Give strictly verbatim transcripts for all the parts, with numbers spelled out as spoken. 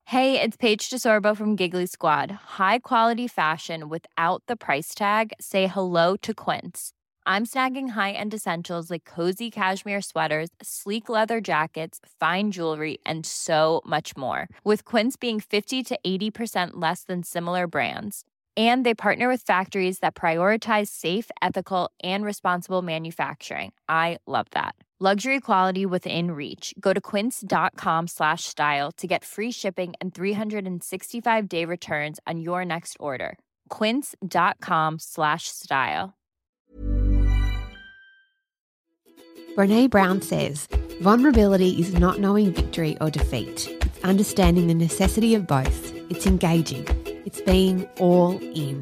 Hey, it's Paige DeSorbo from Giggly Squad. High quality fashion without the price tag. Say hello to Quince. I'm snagging high-end essentials like cozy cashmere sweaters, sleek leather jackets, fine jewelry, and so much more. With Quince being fifty to eighty percent less than similar brands. And they partner with factories that prioritize safe, ethical, and responsible manufacturing. I love that. Luxury quality within reach. Go to quince.com slash style to get free shipping and three sixty-five day returns on your next order. Quince.com slash style. Brené Brown says, vulnerability is not knowing victory or defeat. It's understanding the necessity of both. It's engaging. It's being all in.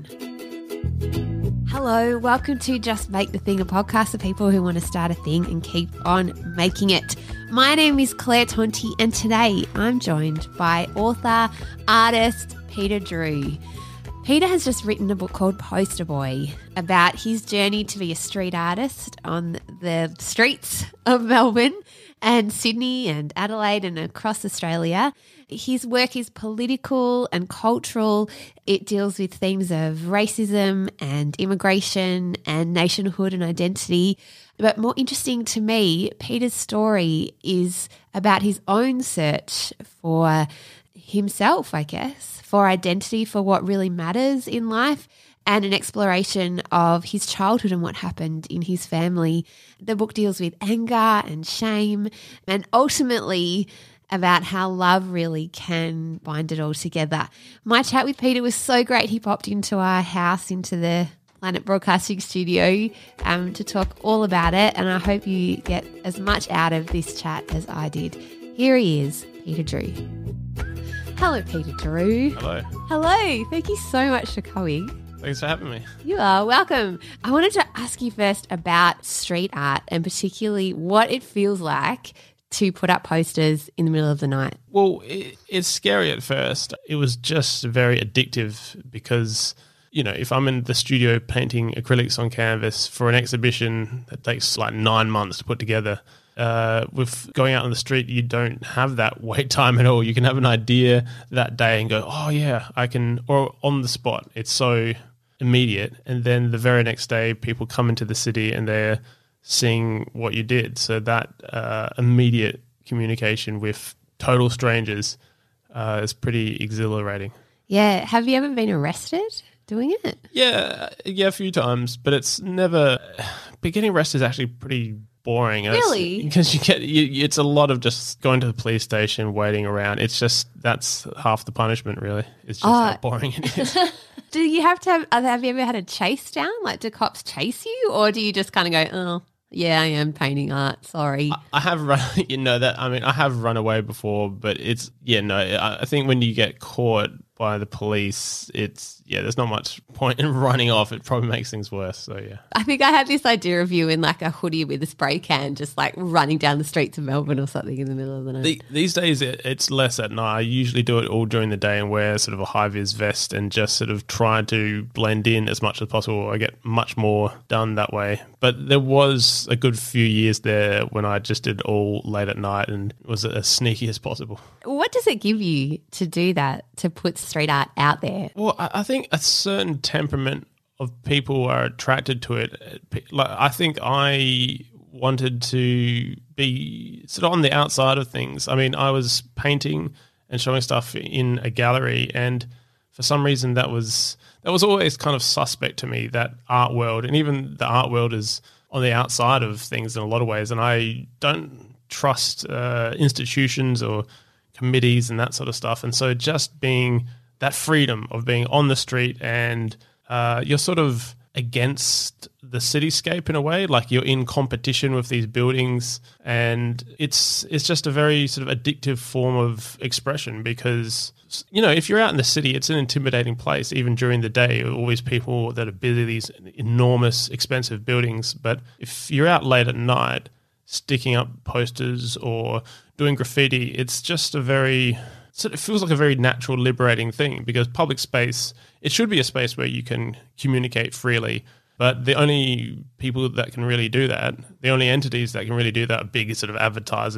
Hello, welcome to Just Make the Thing, a podcast for people who want to start a thing and keep on making it. My name is Claire Tonti, and today I'm joined by author, artist, Peter Drew. Peter has just written a book called Poster Boy about his journey to be a street artist on the streets of Melbourne and Sydney and Adelaide and across Australia. His work is political and cultural. It deals with themes of racism and immigration and nationhood and identity. But more interesting to me, Peter's story is about his own search for himself, I guess, for identity, for what really matters in life, and an exploration of his childhood and what happened in his family. The book deals with anger and shame and ultimately about how love really can bind it all together. My chat with Peter was so great. He popped into our house, into the Planet Broadcasting studio um, to talk all about it, and I hope you get as much out of this chat as I did. Here he is, Peter Drew. Hello, Peter Drew. Hello. Hello. Thank you so much for coming. Thanks for having me. You are welcome. I wanted to ask you first about street art and particularly what it feels like to put up posters in the middle of the night. Well, it, it's scary at first. It was just very addictive because, you know, if I'm in the studio painting acrylics on canvas for an exhibition that takes like nine months to put together, uh, with going out on the street, you don't have that wait time at all. You can have an idea that day and go, oh yeah, I can, or on the spot. It's so immediate. And then the very next day, people come into the city and they're seeing what you did. So that uh, immediate communication with total strangers uh, is pretty exhilarating. Yeah. Have you ever been arrested doing it? Yeah, yeah, a few times, but it's never. But getting arrested is actually pretty boring. Really? Because you get, you, it's a lot of just going to the police station, waiting around. It's just that's half the punishment, really. It's just Oh. how boring it is. Do you have to have, have you ever had a chase down? Like, do cops chase you, or do you just kind of go, oh, yeah, I am painting art, sorry? I, I have run, you know, that, I mean, I have run away before, but it's, yeah, no, I, I think when you get caught by the police, it's, yeah, there's not much point in running off. It probably makes things worse, so yeah. I think I had this idea of you in like a hoodie with a spray can just like running down the streets of Melbourne or something in the middle of the night. The, these days, it, it's less at night. I usually do it all during the day and wear sort of a high-vis vest and just sort of try to blend in as much as possible. I get much more done that way. But there was a good few years there when I just did it all late at night and was as sneaky as possible. What does it give you to do that, to put street art out there? Well, I, I think a certain temperament of people are attracted to it. Like, I think I wanted to be sort of on the outside of things. I mean, I was painting and showing stuff in a gallery, and for some reason that was that was always kind of suspect to me, that art world. And even the art world is on the outside of things in a lot of ways, and I don't trust uh, institutions or committees and that sort of stuff. And so just being that freedom of being on the street and uh, you're sort of against the cityscape in a way, like you're in competition with these buildings, and it's it's just a very sort of addictive form of expression because, you know, if you're out in the city, it's an intimidating place even during the day, all these people that are busy, these enormous expensive buildings. But if you're out late at night sticking up posters or doing graffiti, it's just a very, so it feels like a very natural, liberating thing, because public space, it should be a space where you can communicate freely. But the only people that can really do that, the only entities that can really do that are big sort of advertisers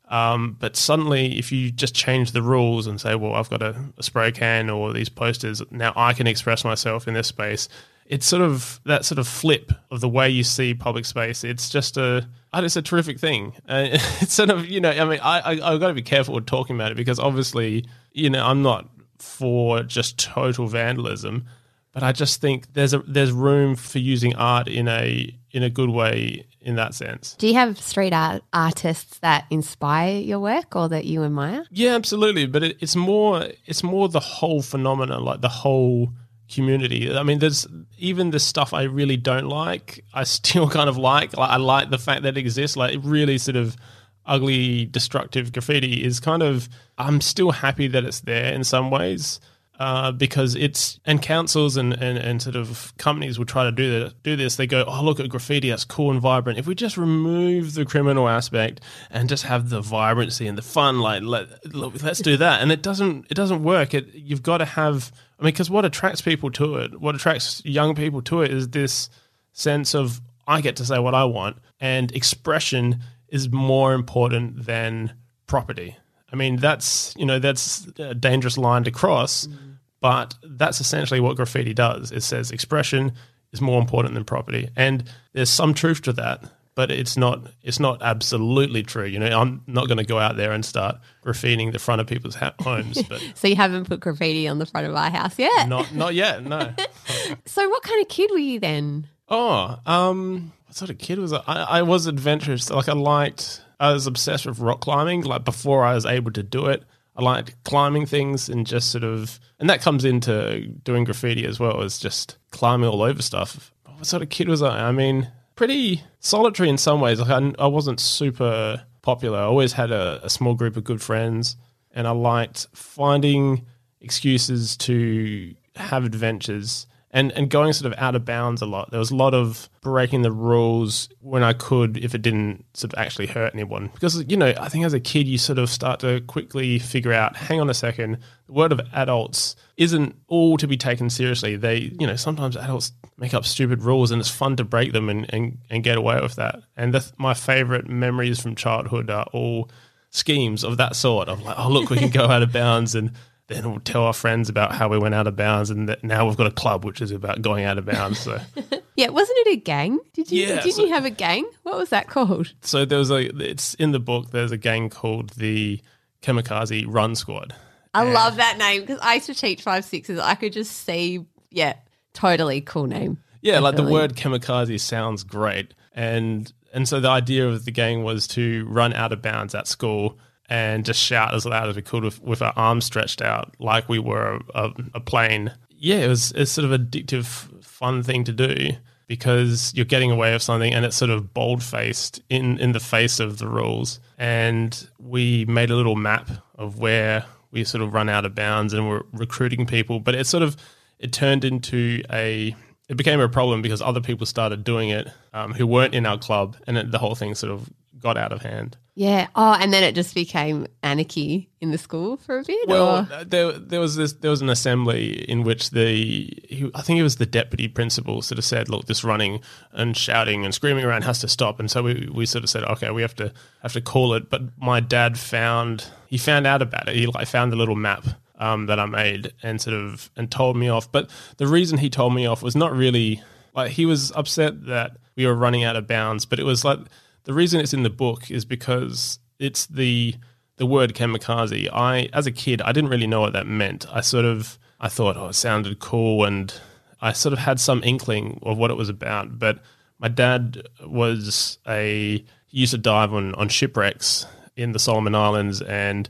Um, but suddenly, if you just change the rules and say, well, I've got a, a spray can or these posters, now I can express myself in this space. It's sort of that sort of flip of the way you see public space. It's just a, it's a terrific thing. Uh, it's sort of, you know, I mean, I, I, I've got to be careful with talking about it because obviously, you know, I'm not for just total vandalism, but I just think there's a there's room for using art in a in a good way in that sense. Do you have street art artists that inspire your work or that you admire? Yeah, absolutely. But it, it's more it's more the whole phenomenon, like the whole community. I mean, there's even the stuff I really don't like, I still kind of like. Like I like the fact that it exists. Like it really sort of ugly, destructive graffiti is kind of, I'm still happy that it's there in some ways. Uh, because it's, and councils and, and, and sort of companies will try to do that, do this. They go, oh, look at graffiti, that's cool and vibrant. If we just remove the criminal aspect and just have the vibrancy and the fun, like let, look, let's do that. And it doesn't, it doesn't work. It, you've got to have, I mean, because what attracts people to it, what attracts young people to it is this sense of, I get to say what I want, and expression is more important than property. I mean, that's, you know, that's a dangerous line to cross, mm. but that's essentially what graffiti does. It says expression is more important than property. And there's some truth to that, but it's not it's not absolutely true. You know, I'm not going to go out there and start graffitiing the front of people's ha- homes. But so you haven't put graffiti on the front of our house yet? Not not yet, no. So what kind of kid were you then? Oh, um, what sort of kid was I? I, I was adventurous. Like I liked... I was obsessed with rock climbing. Like before I was able to do it, I liked climbing things and just sort of, and that comes into doing graffiti as well, as just climbing all over stuff. What sort of kid was I? I mean, pretty solitary in some ways. Like I, I wasn't super popular. I always had a, a small group of good friends, and I liked finding excuses to have adventures. And and going sort of out of bounds a lot. There was a lot of breaking the rules when I could if it didn't sort of actually hurt anyone. Because, you know, I think as a kid you sort of start to quickly figure out, hang on a second, the word of adults isn't all to be taken seriously. They, you know, sometimes adults make up stupid rules and it's fun to break them and, and, and get away with that. And the, my favourite memories from childhood are all schemes of that sort. Of like, oh, look, we can go out of bounds, and then we'll tell our friends about how we went out of bounds, and that now we've got a club which is about going out of bounds. So, yeah, wasn't it a gang? Did you? Yeah, didn't so, you have a gang? What was that called? So there was a. It's in the book. There's a gang called the Kamikaze Run Squad. I and love that name because I used to teach five sixes. I could just see, yeah, totally cool name. Yeah, definitely. Like the word kamikaze sounds great, and and so the idea of the gang was to run out of bounds at school and just shout as loud as we could with, with our arms stretched out like we were a, a plane. Yeah, it was it's sort of addictive, fun thing to do because you're getting away with something and it's sort of bold-faced in, in the face of the rules. And we made a little map of where we sort of run out of bounds and we're recruiting people. But it sort of it turned into a – it became a problem because other people started doing it um, who weren't in our club, and it, the whole thing sort of got out of hand. Yeah. Oh, and then it just became anarchy in the school for a bit? Well, or? there there was this there was an assembly in which the he, I think it was the deputy principal sort of said, look, this running and shouting and screaming around has to stop. And so we, we sort of said, okay, we have to have to call it. But my dad found he found out about it. He like found the little map um, that I made and sort of and told me off. But the reason he told me off was not really like he was upset that we were running out of bounds, but it was like the reason it's in the book is because it's the the word kamikaze. I, as a kid, I didn't really know what that meant. I sort of, I thought, oh, it sounded cool, and I sort of had some inkling of what it was about. But my dad was a, he used to dive on, on shipwrecks in the Solomon Islands and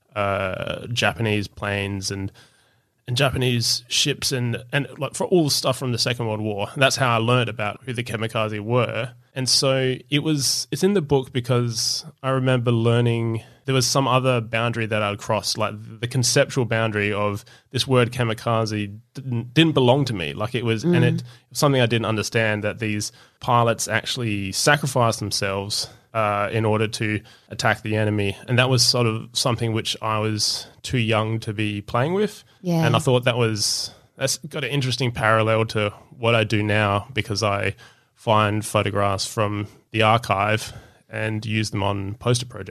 uh, Japanese planes and and Japanese ships and, and like for all the stuff from the Second World War. And that's how I learned about who the kamikaze were. And so it was, it's in the book because I remember learning there was some other boundary that I'd crossed, like the conceptual boundary of this word kamikaze didn't, didn't belong to me. Like it was, mm. and it was something I didn't understand, that these pilots actually sacrificed themselves uh, in order to attack the enemy. And that was sort of something which I was too young to be playing with. Yeah. And I thought that was, that's got an interesting parallel to what I do now, because I find photographs from the archive and use them on poster projects.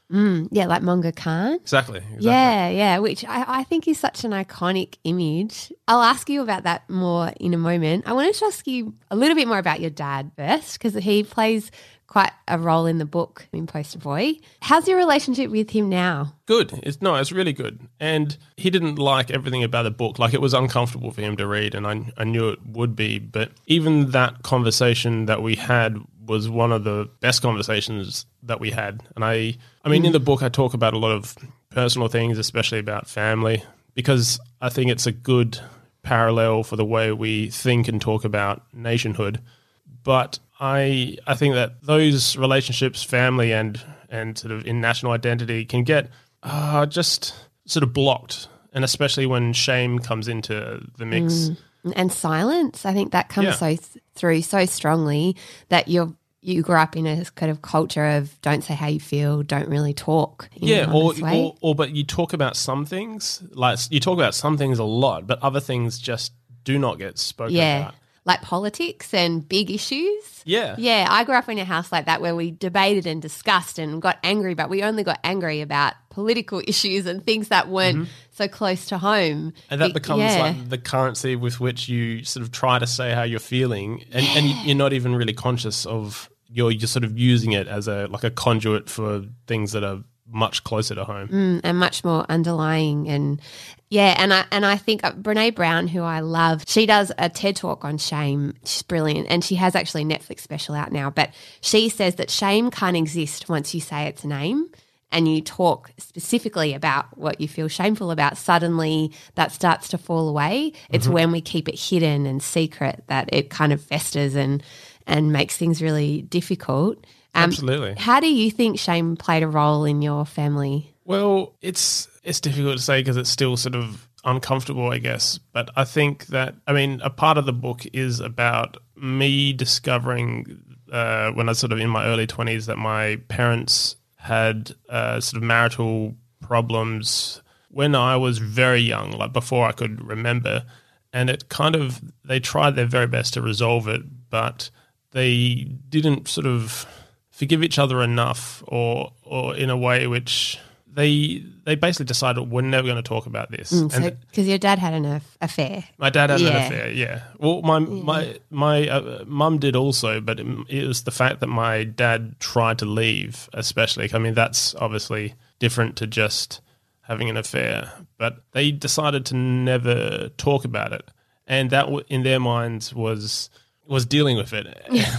Mm, yeah, like Monga Khan. Exactly. exactly. Yeah, yeah, which I, I think is such an iconic image. I'll ask you about that more in a moment. I wanted to ask you a little bit more about your dad first, because he plays quite a role in the book in Poster Boy. How's your relationship with him now? Good. It's no, it's really good. And he didn't like everything about the book. Like, it was uncomfortable for him to read, and I, I knew it would be. But even that conversation that we had was one of the best conversations that we had. And I, I mean, mm. in the book, I talk about a lot of personal things, especially about family, because I think it's a good parallel for the way we think and talk about nationhood. But I I think that those relationships, family and and sort of in national identity, can get uh, just sort of blocked, and especially when shame comes into the mix. Mm. And silence, I think that comes Yeah. so th- through so strongly that you're you grew up in a kind of culture of don't say how you feel, don't really talk. In Yeah, an or, honest way. or or but you talk about some things, like you talk about some things a lot, but other things just do not get spoken yeah, about. like politics and big issues. Yeah. Yeah, I grew up in a house like that where we debated and discussed and got angry, but we only got angry about political issues and things that weren't Mm-hmm. so close to home. And that Be- becomes yeah. like the currency with which you sort of try to say how you're feeling, and, and you- you're not even really conscious of you're you're sort of using it as a like a conduit for things that are much closer to home. Mm, and much more underlying. And yeah, and I and I think uh, Brene Brown, who I love, she does a TED talk on shame. She's brilliant, and she has actually a Netflix special out now. But she says that shame can't exist once you say its name and you talk specifically about what you feel shameful about. Suddenly that starts to fall away. It's when we keep it hidden and secret that it kind of festers and and makes things really difficult. Um, Absolutely. How do you think shame played a role in your family? Well, it's it's difficult to say because it's still sort of uncomfortable, I guess. But I think that, I mean, a part of the book is about me discovering uh, when I was sort of in my early twenties that my parents had uh, sort of marital problems when I was very young, like before I could remember. And it kind of, they tried their very best to resolve it, but they didn't sort of forgive each other enough, or or in a way which they they basically decided we're never going to talk about this. Mm, and so, because your dad had an aff- affair. my dad had Yeah. an affair, yeah. Well, my my my uh, mum did also, but it, it was the fact that my dad tried to leave, especially. I mean, that's obviously different to just having an affair. But they decided to never talk about it, and that w- in their minds was was dealing with it.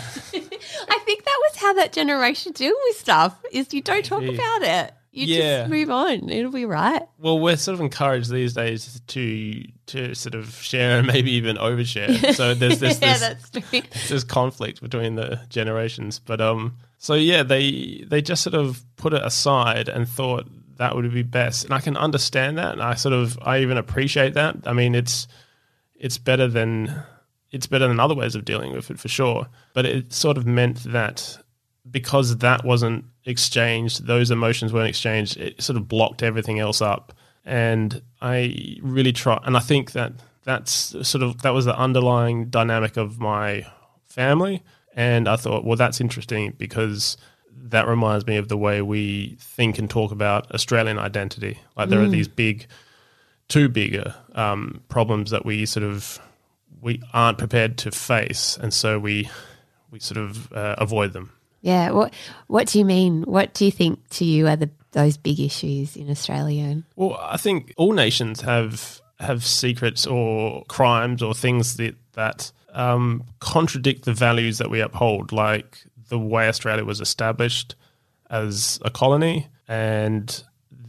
I think that was how that generation deal with stuff, is you don't talk Maybe. about it. You Yeah. just move on. It'll be right. Well, we're sort of encouraged these days to to sort of share and maybe even overshare. So there's this, yeah, this that's true. there's conflict between the generations. But um, so yeah, they they just sort of put it aside and thought that would be best, and I can understand that, and I sort of I even appreciate that. I mean, it's it's better than it's better than other ways of dealing with it for sure. But it sort of meant that because that wasn't exchanged, those emotions weren't exchanged, it sort of blocked everything else up. And I really try, and I think that that's sort of, that was the underlying dynamic of my family. And I thought, well, that's interesting because that reminds me of the way we think and talk about Australian identity. Like there mm. are these big, two bigger um, problems that we sort of, we aren't prepared to face. And so we, we sort of uh, avoid them. Yeah. What What do you mean? What do you think to you are the those big issues in Australia? Well, I think all nations have have secrets or crimes or things that that um, contradict the values that we uphold, like the way Australia was established as a colony, and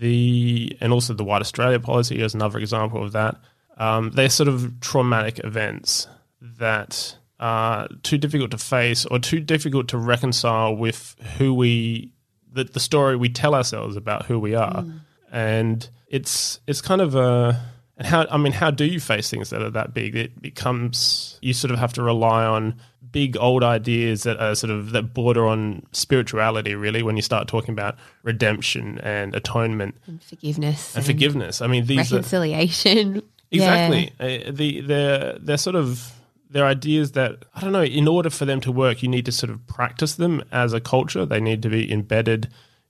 the and also the White Australia policy is another example of that. Um, they're sort of traumatic events that are too difficult to face or too difficult to reconcile with who we, the, the story we tell ourselves about who we are. Mm. And it's it's kind of a, and how, I mean, how do you face things that are that big? It becomes, you sort of have to rely on big old ideas that are sort of, that border on spirituality really, when you start talking about redemption and atonement. And forgiveness. And, and forgiveness. I mean, these reconciliation. Are, exactly. Yeah. Uh, the, they're, they're sort of, they're ideas that, I don't know, in order for them to work, you need to sort of practice them as a culture. They need to be embedded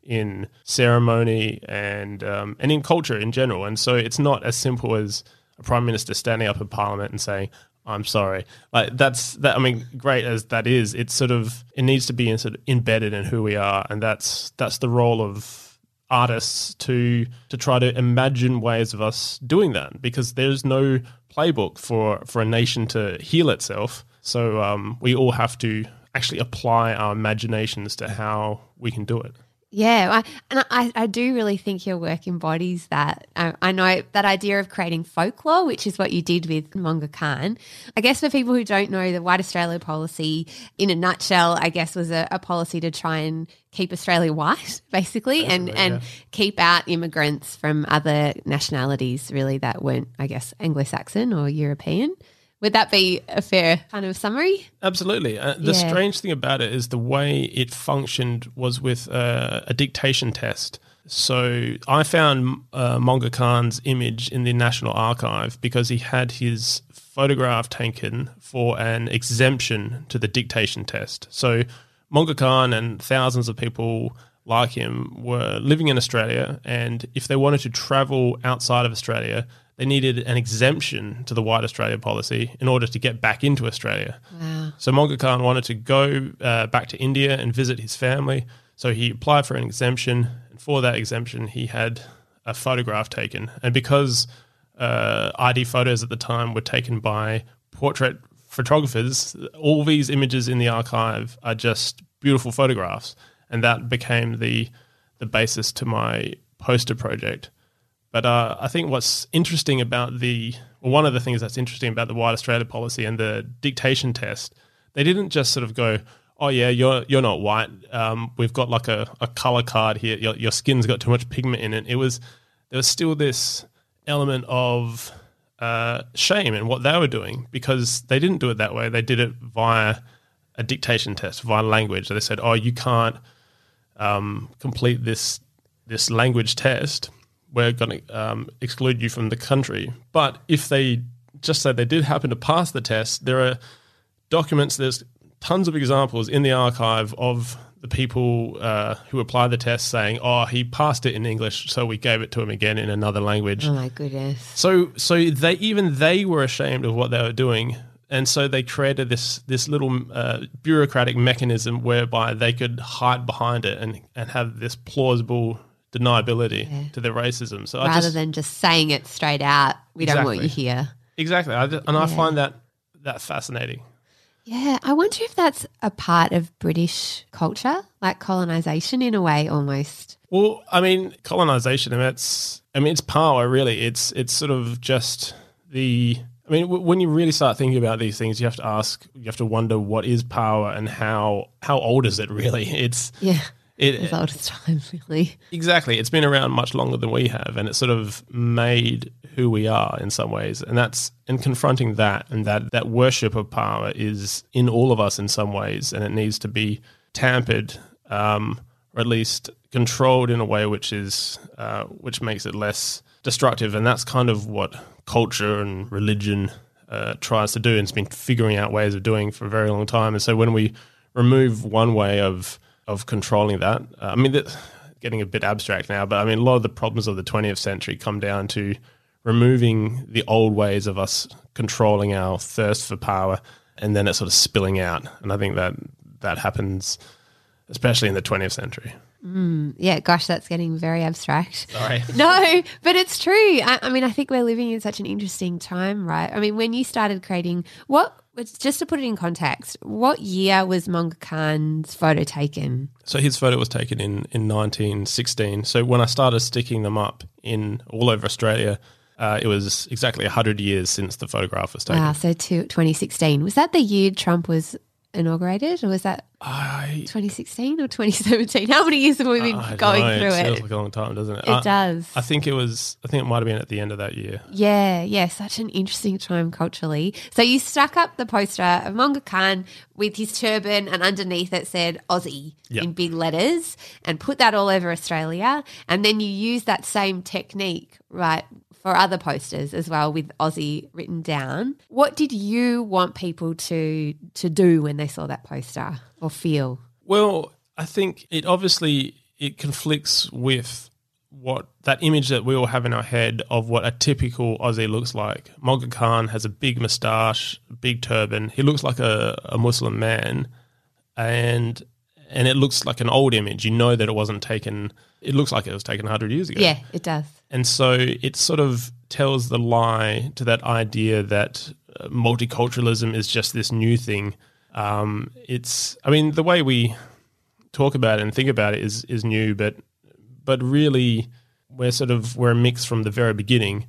in ceremony and um, and in culture in general. And so it's not as simple as a prime minister standing up in parliament and saying, I'm sorry. Like that's that. I mean, great as that is, it's sort of it needs to be in, sort of embedded in who we are, and that's that's the role of artists to to try to imagine ways of us doing that, because there's no playbook for for a nation to heal itself. So um, we all have to actually apply our imaginations to how we can do it. Yeah, I, and I, I do really think your work embodies that. I, I know that idea of creating folklore, which is what you did with Monga Khan. I guess for people who don't know, the White Australia policy, in a nutshell, I guess was a, a policy to try and keep Australia white, basically, and, and yeah. keep out immigrants from other nationalities, really, that weren't, I guess, Anglo-Saxon or European. Would that be a fair kind of summary? Absolutely. Uh, the Yeah. strange thing about it is the way it functioned was with uh, a dictation test. So I found uh, Monga Khan's image in the National Archive because he had his photograph taken for an exemption to the dictation test. So Monga Khan and thousands of people like him were living in Australia, and if they wanted to travel outside of Australia, they needed an exemption to the White Australia policy in order to get back into Australia. Wow. So Monga Khan wanted to go uh, back to India and visit his family. So he applied for an exemption, and for that exemption, he had a photograph taken. And because uh, I D photos at the time were taken by portrait photographers, all these images in the archive are just beautiful photographs. And that became the the basis to my poster project. But uh, I think what's interesting about the, well, one of the things that's interesting about the White Australia policy and the dictation test, they didn't just sort of go, oh yeah, you're you're not white. Um, we've got like a, a color card here. Your, your skin's got too much pigment in it. It was there was still this element of uh, shame in what they were doing, because they didn't do it that way. They did it via a dictation test, via language. So they said, oh, you can't um, complete this this language test. We're going to um, exclude you from the country. But if they just say they did happen to pass the test, there are documents, there's tons of examples in the archive of the people uh, who applied the test saying, oh, he passed it in English, so we gave it to him again in another language. Oh, my goodness. So so they even they were ashamed of what they were doing, and so they created this this little uh, bureaucratic mechanism whereby they could hide behind it and, and have this plausible deniability Yeah. to their racism. So I Rather just, than just saying it straight out, we don't want you Exactly. here. exactly, I just, and I Yeah. find that that fascinating. Yeah, I wonder if that's a part of British culture, like colonisation in a way almost. Well, I mean, colonization, I mean, it's, I mean, it's power, really. It's it's sort of just the, I mean, w- when you really start thinking about these things, you have to ask, you have to wonder what is power and how how old is it really? It's Yeah, it as old as time, really. exactly. It's been around much longer than we have, and it's sort of made who we are in some ways. And that's and confronting that and that that worship of power is in all of us in some ways, and it needs to be tampered, um, or at least controlled in a way which is uh, which makes it less destructive. And that's kind of what culture and religion uh, tries to do, and it's been figuring out ways of doing for a very long time. And so when we remove one way of of controlling that, uh, I mean, that, getting a bit abstract now, but I mean, a lot of the problems of the twentieth century come down to removing the old ways of us controlling our thirst for power, and then it sort of spilling out. And I think that that happens especially in the twentieth century. Yeah, gosh, that's getting very abstract. Sorry. No, but it's true. I, I mean, I think we're living in such an interesting time, right? I mean, when you started creating, what, just to put it in context, what year was Monga Khan's photo taken? So his photo was taken in, in nineteen sixteen. So when I started sticking them up in all over Australia, uh, it was exactly one hundred years since the photograph was taken. Wow, so to twenty sixteen. Was that the year Trump was inaugurated, or was that I, twenty sixteen or twenty seventeen? How many years have we been I don't going know, through it it? feels like a long time, doesn't it? It I, does. I think it was, I think it might have been at the end of that year. Yeah, yeah, such an interesting time culturally. So you stuck up the poster of Monga Khan with his turban, and underneath it said Aussie Yep. in big letters, and put that all over Australia. And then you use that same technique, right, for other posters as well with Aussie written down. What did you want people to to do when they saw that poster or feel? Well, I think it obviously it conflicts with what that image that we all have in our head of what a typical Aussie looks like. Monga Khan has a big moustache, big turban. He looks like a, a Muslim man, and and it looks like an old image. You know that it wasn't taken. It looks like it was taken one hundred years ago. Yeah, it does. And so it sort of tells the lie to that idea that uh, multiculturalism is just this new thing. Um, it's, I mean, the way we talk about it and think about it is is new, but but really we're sort of we're a mix from the very beginning,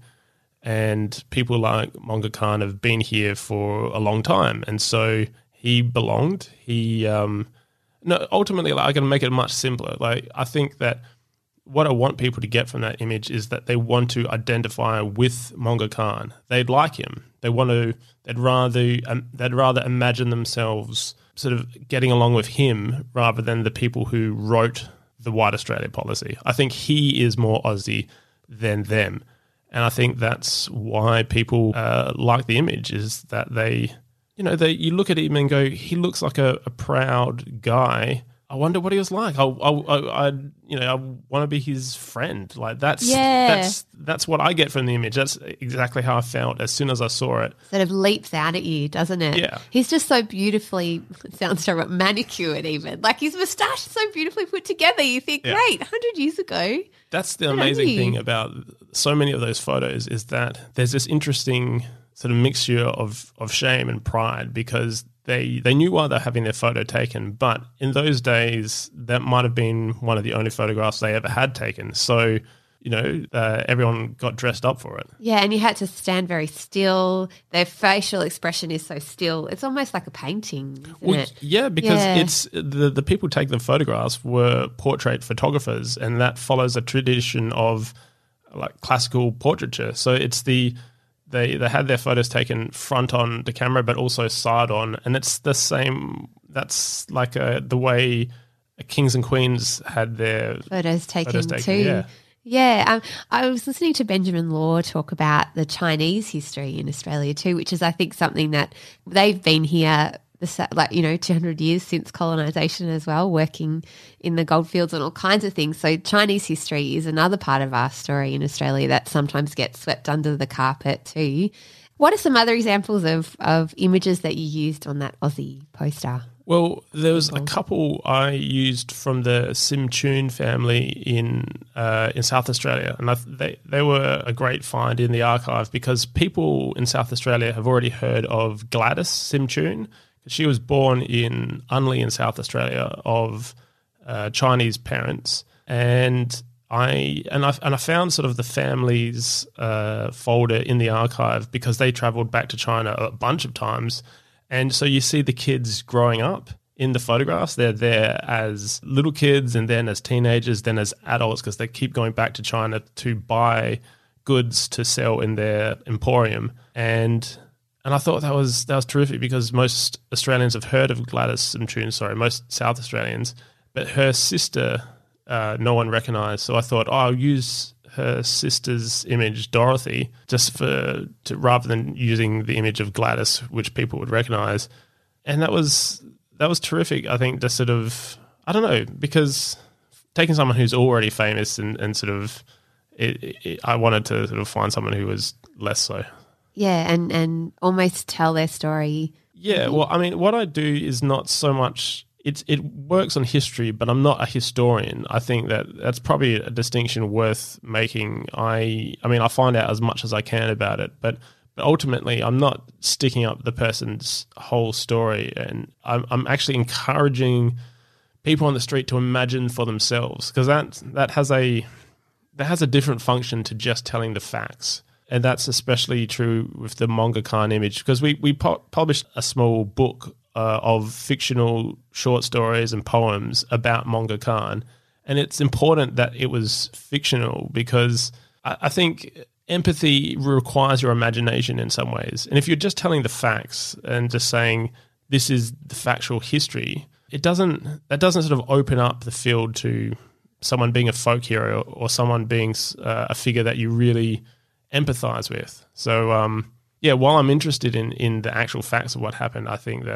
and people like Monga Khan have been here for a long time, and so he belonged. He um, no ultimately, like, I can make it much simpler. Like, I think that what I want people to get from that image is that they want to identify with Monga Khan. They'd like him. They want to. They'd rather. Um, they'd rather imagine themselves sort of getting along with him rather than the people who wrote the White Australia policy. I think he is more Aussie than them, and I think that's why people uh, like the image. Is that they, you know, they you look at him and go, he looks like a, a proud guy. I wonder what he was like. I, I, I, I you know, I want to be his friend. Like that's, yeah. that's, that's what I get from the image. That's exactly how I felt as soon as I saw it. Sort of leaps out at you, doesn't it? Yeah. He's just so beautifully, it sounds so right, manicured even. Like his moustache is so beautifully put together. You think, Yeah. great, one hundred years ago. That's the amazing thing about so many of those photos is that there's this interesting sort of mixture of, of shame and pride, because They they knew why they're having their photo taken, but in those days, that might have been one of the only photographs they ever had taken. So, you know, uh, everyone got dressed up for it. Yeah, and you had to stand very still. Their facial expression is so still. It's almost like a painting, isn't Well, it? yeah, because Yeah. it's the the people taking the photographs were portrait photographers, and that follows a tradition of like classical portraiture. So it's the They they had their photos taken front on the camera, but also side on, and it's the same. That's like a, the way kings and queens had their Photos taken, photos taken, too. yeah. Yeah, um, I was listening to Benjamin Law talk about the Chinese history in Australia too, which is, I think, something that they've been here, the sa- like you know, two hundred years since colonisation as well, working in the goldfields and all kinds of things. So Chinese history is another part of our story in Australia that sometimes gets swept under the carpet too. What are some other examples of, of images that you used on that Aussie poster? Well, there was a couple I used from the Sim Tune family in uh, in South Australia, and I, they they were a great find in the archive because people in South Australia have already heard of Gladys Sim Tune. She was born in Unley in South Australia of uh, Chinese parents, and I and I and I found sort of the family's uh, folder in the archive because they travelled back to China a bunch of times. And so you see the kids growing up in the photographs. They're there as little kids and then as teenagers, then as adults, because they keep going back to China to buy goods to sell in their emporium. And and I thought that was that was terrific because most Australians have heard of Gladys Sim Tune, sorry, most South Australians, but her sister uh, no one recognised. So I thought, oh, I'll use her sister's image, Dorothy, just for to, rather than using the image of Gladys, which people would recognise. And that was that was terrific, I think, to sort of, I don't know, because taking someone who's already famous and, and sort of, it, it, I wanted to sort of find someone who was less so. Yeah, and, and almost tell their story. Yeah, well, I mean, what I do is not so much... It, it works on history, but I'm not a historian. I think that that's probably a distinction worth making. I I mean, I find out as much as I can about it, but, but ultimately I'm not sticking up the person's whole story, and I'm, I'm actually encouraging people on the street to imagine for themselves, because that, that, has a, that has a different function to just telling the facts. And that's especially true with the Monga Khan image, because we, we pu- published a small book Uh, of fictional short stories and poems about Monga Khan. And it's important that it was fictional because I, I think empathy requires your imagination in some ways. And if you're just telling the facts and just saying this is the factual history, it doesn't that doesn't sort of open up the field to someone being a folk hero or someone being uh, a figure that you really empathize with. So, um, yeah, while I'm interested in, in the actual facts of what happened, I think that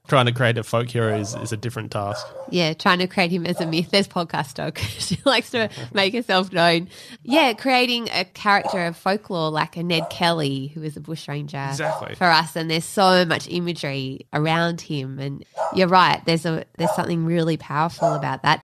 trying to create a folk hero is, is a different task. Yeah, trying to create him as a myth. There's podcast dog. She likes to make herself known. Yeah, creating a character of folklore like a Ned Kelly, who is a bushranger Exactly. for us, and there's so much imagery around him. And you're right, there's a there's something really powerful about that.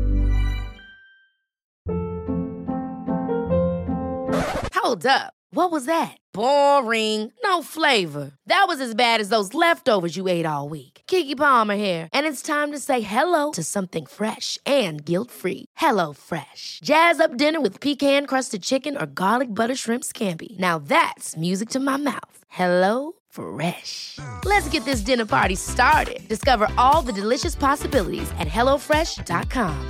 Hold up. What was that? Boring. No flavor. That was as bad as those leftovers you ate all week. Keke Palmer here, and it's time to say hello to something fresh and guilt-free. Hello Fresh. Jazz up dinner with pecan-crusted chicken or garlic butter shrimp scampi. Now that's music to my mouth. Hello Fresh. Let's get this dinner party started. Discover all the delicious possibilities at hello fresh dot com.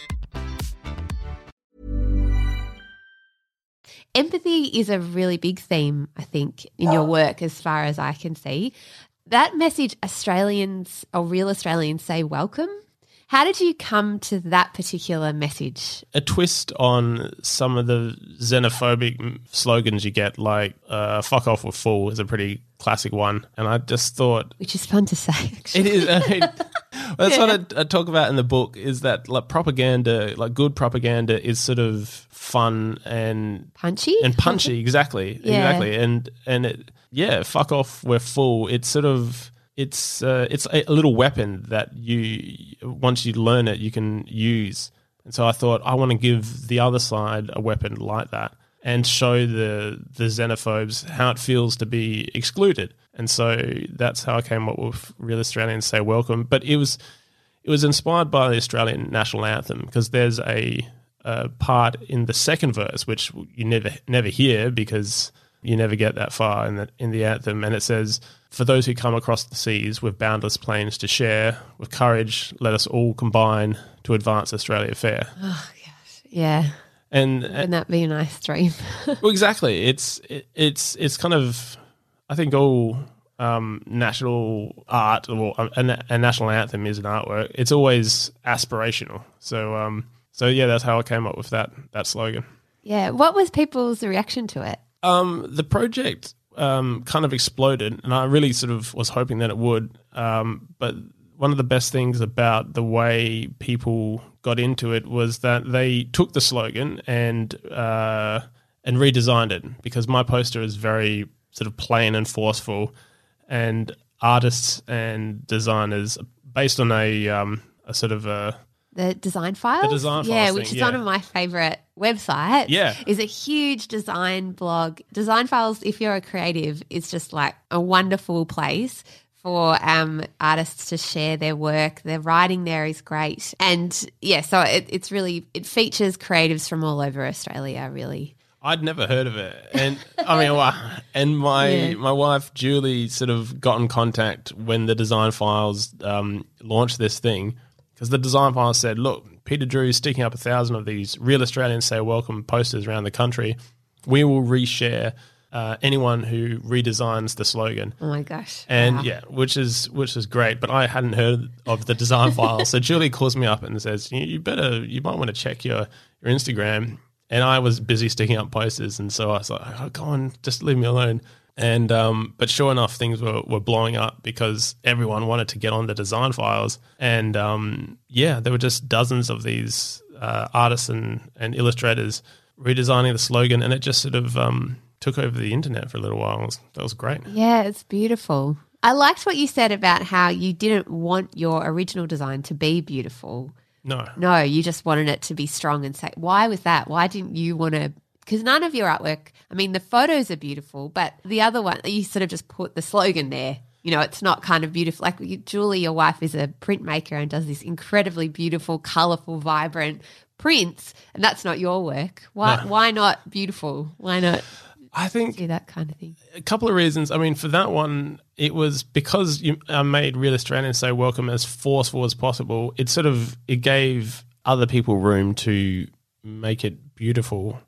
Empathy is a really big theme, I think, in your work as far as I can see. That message, Australians or real Australians say welcome. How did you come to that particular message? A twist on some of the xenophobic slogans you get, like uh, fuck off with fool is a pretty classic one. And I just thought... Which is fun to say, actually. It is. I mean, that's yeah. what I, I talk about in the book, is that like propaganda, like good propaganda is sort of fun and... Punchy? And punchy, exactly. Yeah. Exactly. And, and it, yeah, fuck off, we're full. It's sort of... It's uh, it's a little weapon that you, once you learn it, you can use. And so I thought I want to give the other side a weapon like that and show the the xenophobes how it feels to be excluded. And so that's how I came up with Real Australians Say Welcome. But it was it was inspired by the Australian national anthem, because there's a, a part in the second verse which you never never hear because you never get that far in the in the anthem, and it says, "For those who come across the seas with boundless plains to share, with courage let us all combine to advance Australia fair." Oh, gosh. Yeah. And Wouldn't that be a nice dream? well, exactly. It's it, it's it's kind of, I think all um, national art or a, a national anthem is an artwork. It's always aspirational. So um, so yeah, that's how I came up with that that slogan. Yeah. What was people's reaction to it? Um, the project um, kind of exploded, and I really sort of was hoping that it would. Um, but one of the best things about the way people got into it was that they took the slogan and uh, and redesigned it, because my poster is very sort of plain and forceful, and artists and designers, based on a um, a sort of a The design files? The design files Yeah, thing, which is yeah. one of my favourite websites. Yeah. Is a huge design blog. Design files, if you're a creative, is just like a wonderful place for um, artists to share their work. Their writing there is great. And yeah, so it, it's really, it features creatives from all over Australia, really. I'd never heard of it, and I mean, well, and my Yeah. my wife Julie sort of got in contact when the Design Files um, launched this thing, because the Design Files said, "Look, Peter Drew's sticking up a thousand of these Real Australians Say Welcome posters around the country. We will reshare uh, anyone who redesigns the slogan." Oh my gosh! And Wow. yeah, which is which is great, but I hadn't heard of the Design Files, so Julie calls me up and says, "You, you better, you might want to check your your Instagram." And I was busy sticking up posters, and so I was like, "Oh, go on, just leave me alone." And um, but sure enough, things were, were blowing up because everyone wanted to get on the Design Files, and um, yeah, there were just dozens of these uh, artists and, and illustrators redesigning the slogan, and it just sort of um, took over the internet for a little while. It was, that was great. Yeah, it's beautiful. I liked what you said about how you didn't want your original design to be beautiful. No, No, you just wanted it to be strong and say, why was that? Why didn't you want to? Because none of your artwork, I mean, the photos are beautiful, but the other one, you sort of just put the slogan there. You know, it's not kind of beautiful. Like you, Julie, your wife, is a printmaker and does this incredibly beautiful, colourful, vibrant prints, and that's not your work. Why? No. Why not beautiful? Why not I think do that kind of thing? a couple of reasons. I mean, for that one, it was because you uh, made Real Australians Say Welcome as forceful as possible. It sort of it gave other people room to make it beautiful.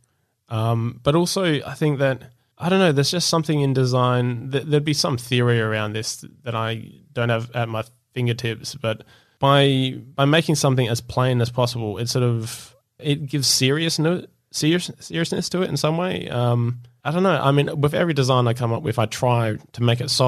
Um, but also, I think that, I don't know, there's just something in design, that there'd be some theory around this that I don't have at my fingertips, but by by making something as plain as possible, it sort of, it gives seriousness, serious, seriousness to it in some way. Um, I don't know. I mean, with every design I come up with, I try to make it softer.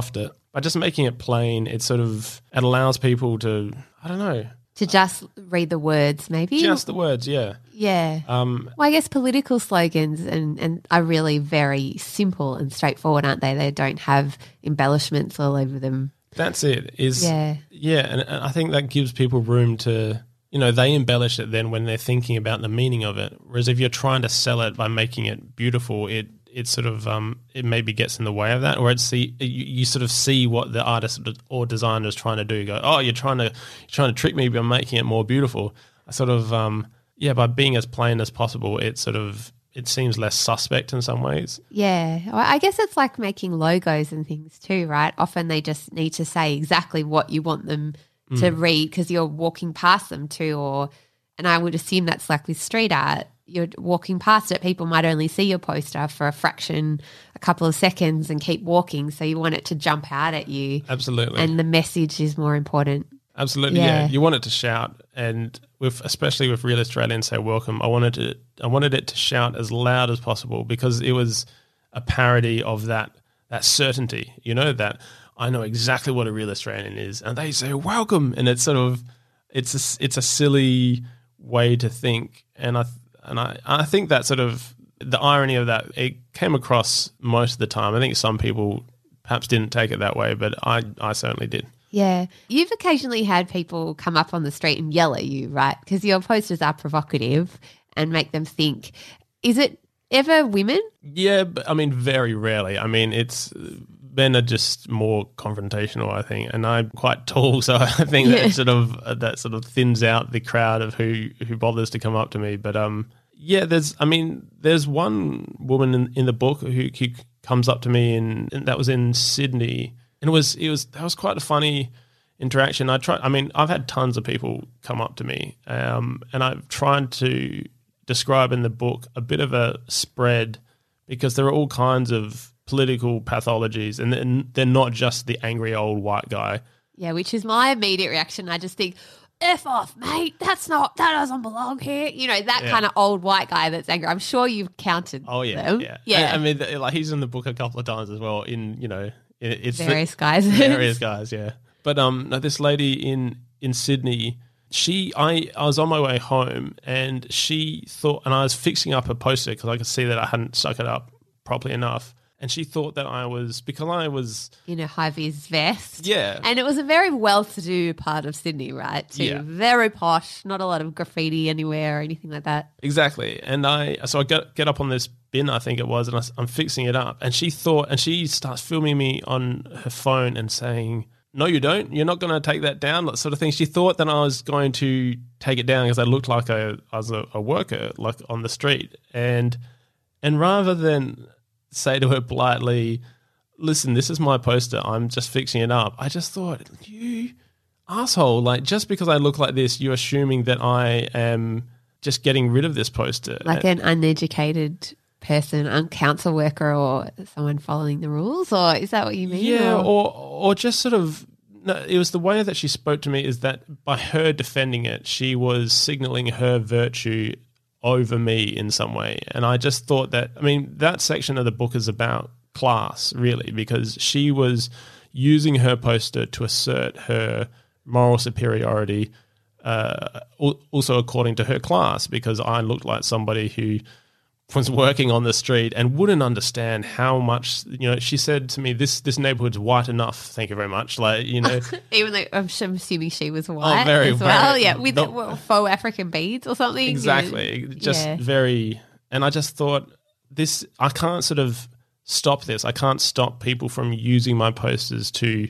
by just making it plain, it sort of it allows people to, I don't know. To just read the words maybe? Just the words, yeah. Yeah. Um, well, I guess political slogans and, and are really very simple and straightforward, aren't they? They don't have embellishments all over them. That's it. Is yeah. Yeah, and, and I think that gives people room to, you know, they embellish it then when they're thinking about the meaning of it. Whereas if you're trying to sell it by making it beautiful, it it sort of um, it maybe gets in the way of that, or it's see you, you sort of see what the artist or designer is trying to do. You go, oh, you're trying to you're trying to trick me by making it more beautiful. I sort of um, yeah, by being as plain as possible, it sort of it seems less suspect in some ways. Yeah, well, I guess it's like making logos and things too, right? Often they just need to say exactly what you want them mm. to read because you're walking past them too, or and I would assume that's like with street art. You're walking past it, people might only see your poster for a fraction, a couple of seconds and keep walking. So you want it to jump out at you. Absolutely. And the message is more important. Absolutely, yeah. yeah. You want it to shout, and with especially with Real Australians Say Welcome, I wanted to I wanted it to shout as loud as possible because it was a parody of that that certainty, you know, that I know exactly what a real Australian is, and they say welcome, and it's sort of it's a, it's a silly way to think, and I. And I, I think that sort of the irony of that, it came across most of the time. I think some people perhaps didn't take it that way, but I, I certainly did. Yeah. You've occasionally had people come up on the street and yell at you, right? Because your posters are provocative and make them think. Is it ever women? Yeah, but, I mean, very rarely. I mean, it's men are just more confrontational, I think, and I'm quite tall, so I think yeah. that sort of that sort of thins out the crowd of who who bothers to come up to me. But um, yeah, there's I mean, there's one woman in, in the book who, who comes up to me, and, and that was in Sydney, and it was it was that was quite a funny interaction. I try. I mean, I've had tons of people come up to me, um, and I've tried to describe in the book a bit of a spread because there are all kinds of political pathologies, and they're not just the angry old white guy. Yeah, which is my immediate reaction. I just think, F off, mate. That's not, that doesn't belong here. You know, that yeah. kind of old white guy that's angry. I'm sure you've counted Oh, yeah. them. Yeah. yeah. I, I mean, like he's in the book a couple of times as well in, you know, it's various guys. various guys, yeah. But um, no, this lady in, in Sydney, she, I, I was on my way home and she thought, and I was fixing up a poster because I could see that I hadn't stuck it up properly enough. And she thought that I was, because I was... in a high-vis vest. Yeah. And it was a very well-to-do part of Sydney, right? Too. Yeah. Very posh, not a lot of graffiti anywhere or anything like that. Exactly. And I, so I get, get up on this bin, I think it was, and I, I'm fixing it up. And she thought, and she starts filming me on her phone and saying, no, you don't. You're not going to take that down, that sort of thing. She thought that I was going to take it down because I looked like a, I was a, a worker, like on the street. And And rather than say to her politely, listen, this is my poster, I'm just fixing it up, I just thought, you asshole, like just because I look like this, you're assuming that I am just getting rid of this poster. Like an uneducated person, a council worker or someone following the rules, or is that what you mean? Yeah, or, or, or just sort of, no, it was the way that she spoke to me is that by her defending it, she was signaling her virtue over me in some way. And I just thought that, I mean, that section of the book is about class, really, because she was using her poster to assert her moral superiority, uh, also according to her class, because I looked like somebody who was working on the street and wouldn't understand how much, you know, she said to me, this this neighborhood's white enough, thank you very much. Like, you know. Even though I'm assuming she was white oh, very, as well. very, yeah, with the, what, faux African beads or something. Exactly. Yeah. Just yeah. very, and I just thought this, I can't sort of stop this. I can't stop people from using my posters to,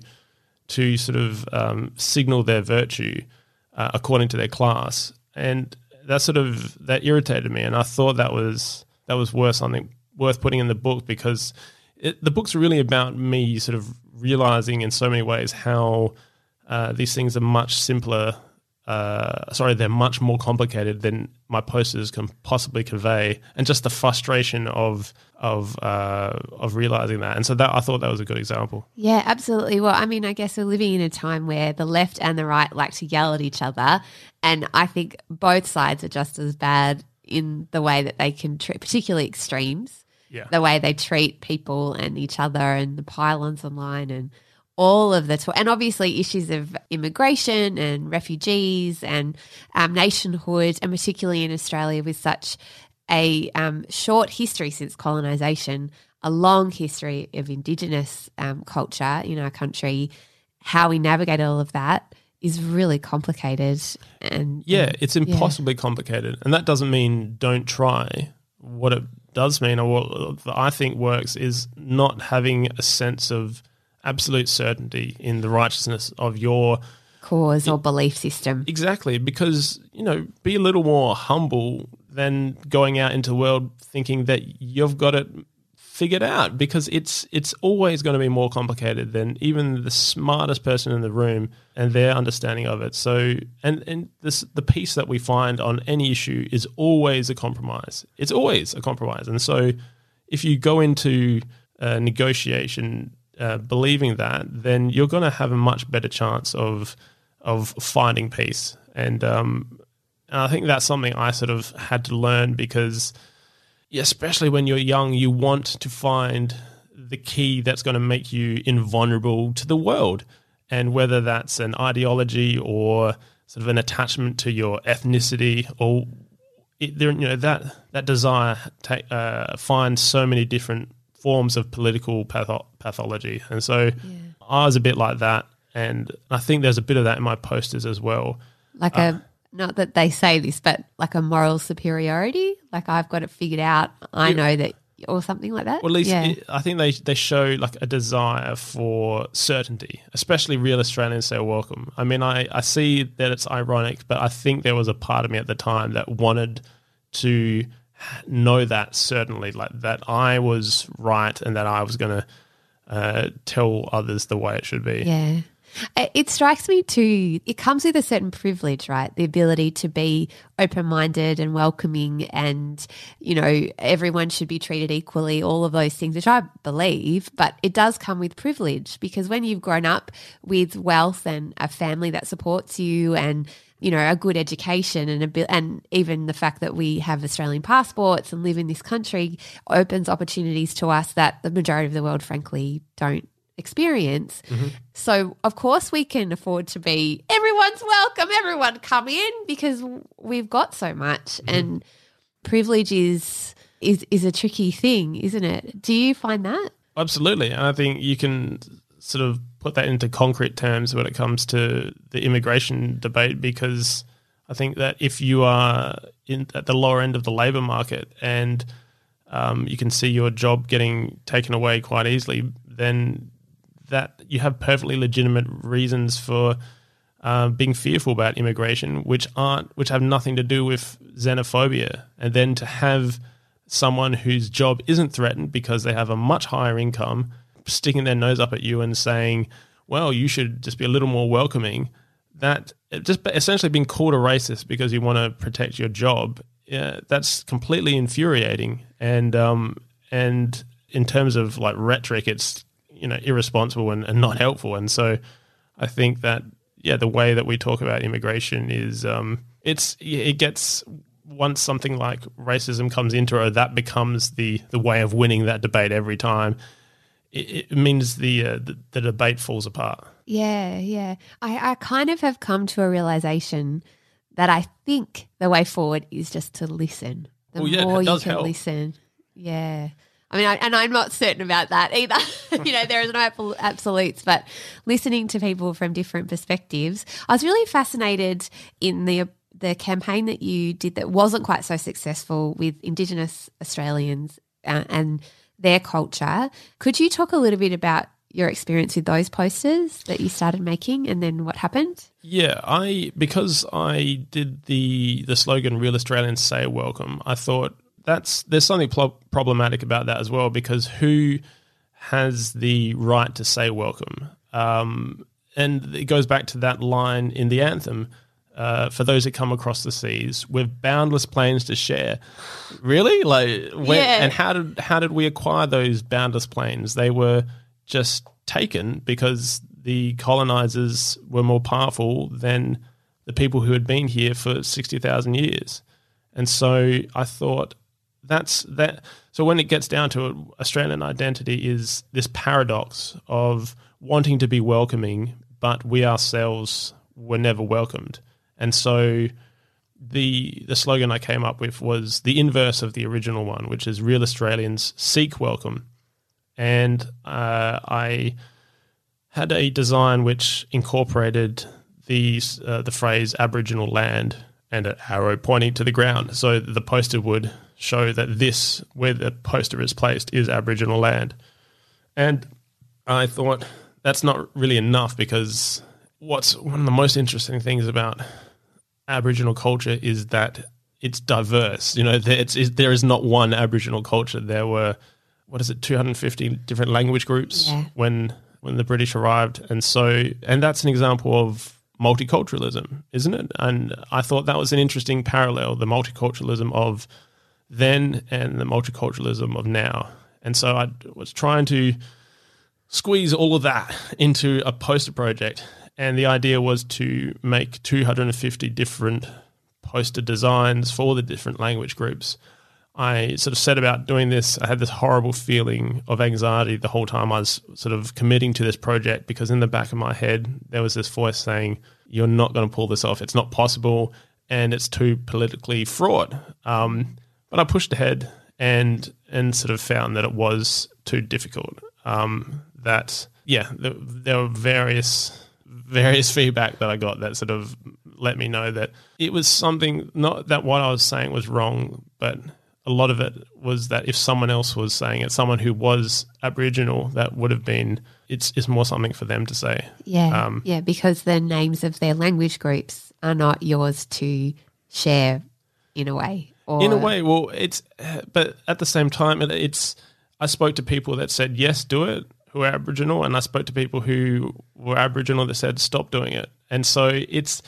to sort of um, signal their virtue uh, according to their class. And that sort of, that irritated me. And I thought that was, that was worth something worth putting in the book because it, the book's really about me sort of realizing in so many ways how uh, these things are much simpler. Uh, sorry, they're much more complicated than my posters can possibly convey, and just the frustration of of uh, of realizing that. And so that I thought that was a good example. Yeah, absolutely. Well, I mean, I guess we're living in a time where the left and the right like to yell at each other, and I think both sides are just as bad in the way that they can treat, particularly extremes, yeah. the way they treat people and each other and the pylons online and all of the talk, and obviously issues of immigration and refugees and um, nationhood, and particularly in Australia with such a um, short history since colonisation, a long history of Indigenous um, culture in our country, how we navigate all of that is really complicated. And yeah, and, it's impossibly yeah. complicated, and that doesn't mean don't try. What it does mean, or what I think works, is not having a sense of absolute certainty in the righteousness of your cause or belief system. Exactly, because, you know, be a little more humble than going out into the world thinking that you've got it figured out, because it's it's always going to be more complicated than even the smartest person in the room and their understanding of it. So, and and this the piece that we find on any issue is always a compromise. It's always a compromise. And so if you go into a negotiation uh, believing that, then you're going to have a much better chance of of finding peace. And, um, and I think that's something I sort of had to learn, because yeah, especially when you're young, you want to find the key that's going to make you invulnerable to the world. And whether that's an ideology or sort of an attachment to your ethnicity, or it, there, you know, that that desire ta- uh, finds so many different forms of political patho- pathology. And so yeah. I was a bit like that, and I think there's a bit of that in my posters as well. Like uh, a not that they say this, but like a moral superiority, like I've got it figured out. I yeah. know that, or something like that. Well, at least yeah. it, I think they they show like a desire for certainty, especially real Australians say welcome. I mean, I, I see that it's ironic, but I think there was a part of me at the time that wanted to know that certainly, like that I was right and that I was going to uh, tell others the way it should be. Yeah. It strikes me too, it comes with a certain privilege, right? The ability to be open-minded and welcoming, and, you know, everyone should be treated equally, all of those things, which I believe, but it does come with privilege, because when you've grown up with wealth and a family that supports you and, you know, a good education and a, and even the fact that we have Australian passports and live in this country opens opportunities to us that the majority of the world, frankly, don't experience. Mm-hmm. So, of course, we can afford to be everyone's welcome, everyone come in, because we've got so much. Mm-hmm. And privilege is, is is a tricky thing, isn't it? Do you find that? Absolutely. And I think you can sort of put that into concrete terms when it comes to the immigration debate, because I think that if you are in at the lower end of the labour market and um, you can see your job getting taken away quite easily, then that you have perfectly legitimate reasons for uh, being fearful about immigration, which aren't, which have nothing to do with xenophobia. And then to have someone whose job isn't threatened because they have a much higher income sticking their nose up at you and saying, well, you should just be a little more welcoming, that just essentially being called a racist because you want to protect your job, yeah, that's completely infuriating. And um, and in terms of like rhetoric, it's, you know, irresponsible and, and not helpful. And so I think that, yeah, the way that we talk about immigration is um, it's it gets, once something like racism comes into it, or that becomes the, the way of winning that debate every time, it, it means the, uh, the the debate falls apart. Yeah, yeah. I, I kind of have come to a realization that I think the way forward is just to listen. The well, yeah, more it does you can help. listen. Yeah. I mean, I, and I'm not certain about that either. You know, there is no absolutes, but listening to people from different perspectives. I was really fascinated in the the campaign that you did that wasn't quite so successful with Indigenous Australians uh, and their culture. Could you talk a little bit about your experience with those posters that you started making and then what happened? Yeah, I because I did the the slogan "Real Australians Say Welcome," I thought, That's there's something pl- problematic about that as well, because who has the right to say welcome? Um, and it goes back to that line in the anthem, uh, for those that come across the seas, with boundless plains to share. Really? Like, when, yeah. And how did how did we acquire those boundless plains? They were just taken because the colonizers were more powerful than the people who had been here for sixty thousand years. And so I thought, That's that. So when it gets down to it, Australian identity is this paradox of wanting to be welcoming, but we ourselves were never welcomed. And so the the slogan I came up with was the inverse of the original one, which is real Australians seek welcome. And uh, I had a design which incorporated these uh, the phrase Aboriginal land and an arrow pointing to the ground. So the poster would show that this, where the poster is placed, is Aboriginal land. And I thought that's not really enough, because what's one of the most interesting things about Aboriginal culture is that it's diverse. You know, it's, it's, there is not one Aboriginal culture. There were, what is it, two hundred fifty different language groups yeah. when when the British arrived. And so, and that's an example of multiculturalism, isn't it? And I thought that was an interesting parallel, the multiculturalism of then and the multiculturalism of now. And so I was trying to squeeze all of that into a poster project, and the idea was to make two hundred fifty different poster designs for all the different language groups. I sort of set about doing this. I had this horrible feeling of anxiety the whole time I was sort of committing to this project, because in the back of my head there was this voice saying, you're not going to pull this off, it's not possible, and it's too politically fraught. Um, but I pushed ahead and and sort of found that it was too difficult. Um, that, yeah, there, there were various various feedback that I got that sort of let me know that it was something, not that what I was saying was wrong, but a lot of it was that if someone else was saying it, someone who was Aboriginal, that would have been, it's, it's more something for them to say. Yeah, Um, yeah, because the names of their language groups are not yours to share in a way. Or In a way, well, it's, but at the same time, it, it's, I spoke to people that said, yes, do it, who are Aboriginal, and I spoke to people who were Aboriginal that said, stop doing it. And so it's,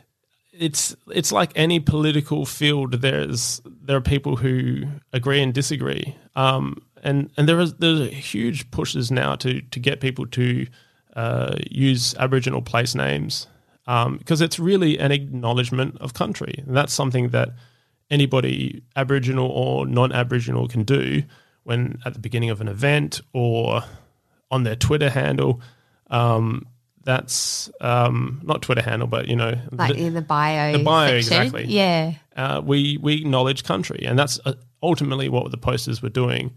it's, it's like any political field. There's, there are people who agree and disagree. Um, and, and there is, there's huge pushes now to, to get people to uh, use Aboriginal place names, um, because it's really an acknowledgement of country. And that's something that anybody, Aboriginal or non-Aboriginal, can do when at the beginning of an event or on their Twitter handle. Um, that's um, not Twitter handle, but, you know. like the, in the bio The bio, section. exactly. Yeah. Uh, we, we acknowledge country, and that's uh, ultimately what the posters were doing.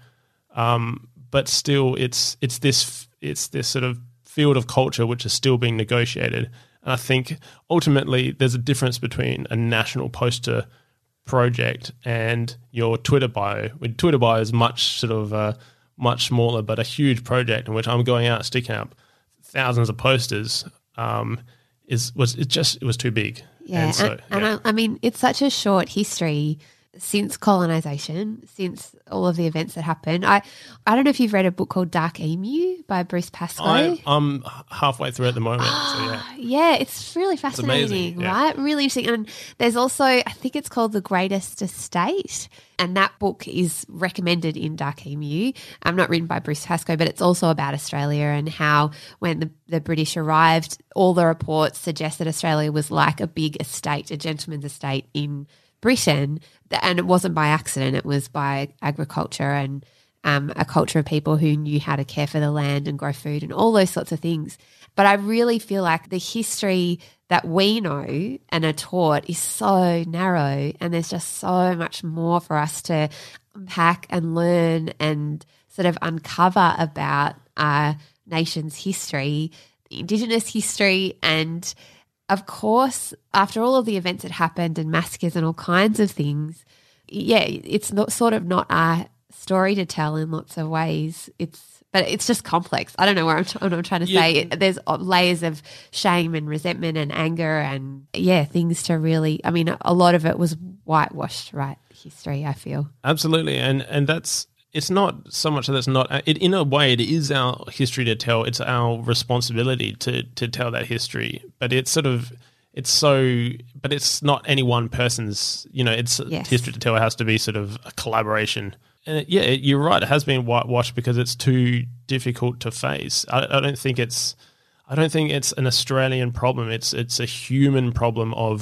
Um, but still, it's it's this it's this sort of field of culture which is still being negotiated. And I think ultimately there's a difference between a national poster project and your Twitter bio. With Twitter bio is much sort of uh, much smaller, but a huge project in which I'm going out sticking up thousands of posters. Um, is was it just it was too big. Yeah, and, so, and, and yeah. I, I mean, it's such a short history since colonisation, since all of the events that happened. I, I don't know if you've read a book called Dark Emu by Bruce Pascoe. I, I'm halfway through at the moment, so yeah. Yeah, it's really fascinating, amazing, yeah. right? Really interesting. And there's also, I think it's called The Greatest Estate, and that book is recommended in Dark Emu. I'm not written by Bruce Pascoe, but it's also about Australia and how when the, the British arrived, all the reports suggest that Australia was like a big estate, a gentleman's estate in Britain, and it wasn't by accident. It was by agriculture and um, a culture of people who knew how to care for the land and grow food and all those sorts of things. But I really feel like the history that we know and are taught is so narrow, and there's just so much more for us to unpack and learn and sort of uncover about our nation's history, Indigenous history, and of course, after all of the events that happened and massacres and all kinds of things, yeah, it's not sort of not our story to tell in lots of ways. It's but it's just complex. I don't know where I'm, what I'm trying to Yeah. say. There's layers of shame and resentment and anger and, yeah, things to really – I mean, a lot of it was whitewashed, right, history, I feel. Absolutely, and and that's it's not so much that it's not it, in a way it is our history to tell. It's our responsibility to to tell that history, but it's sort of it's so but it's not any one person's, you know, it's Yes. history to tell. It has to be sort of a collaboration. And it, yeah, it, you're right, it has been whitewashed because it's too difficult to face. I, I don't think it's I don't think it's an Australian problem. It's it's a human problem of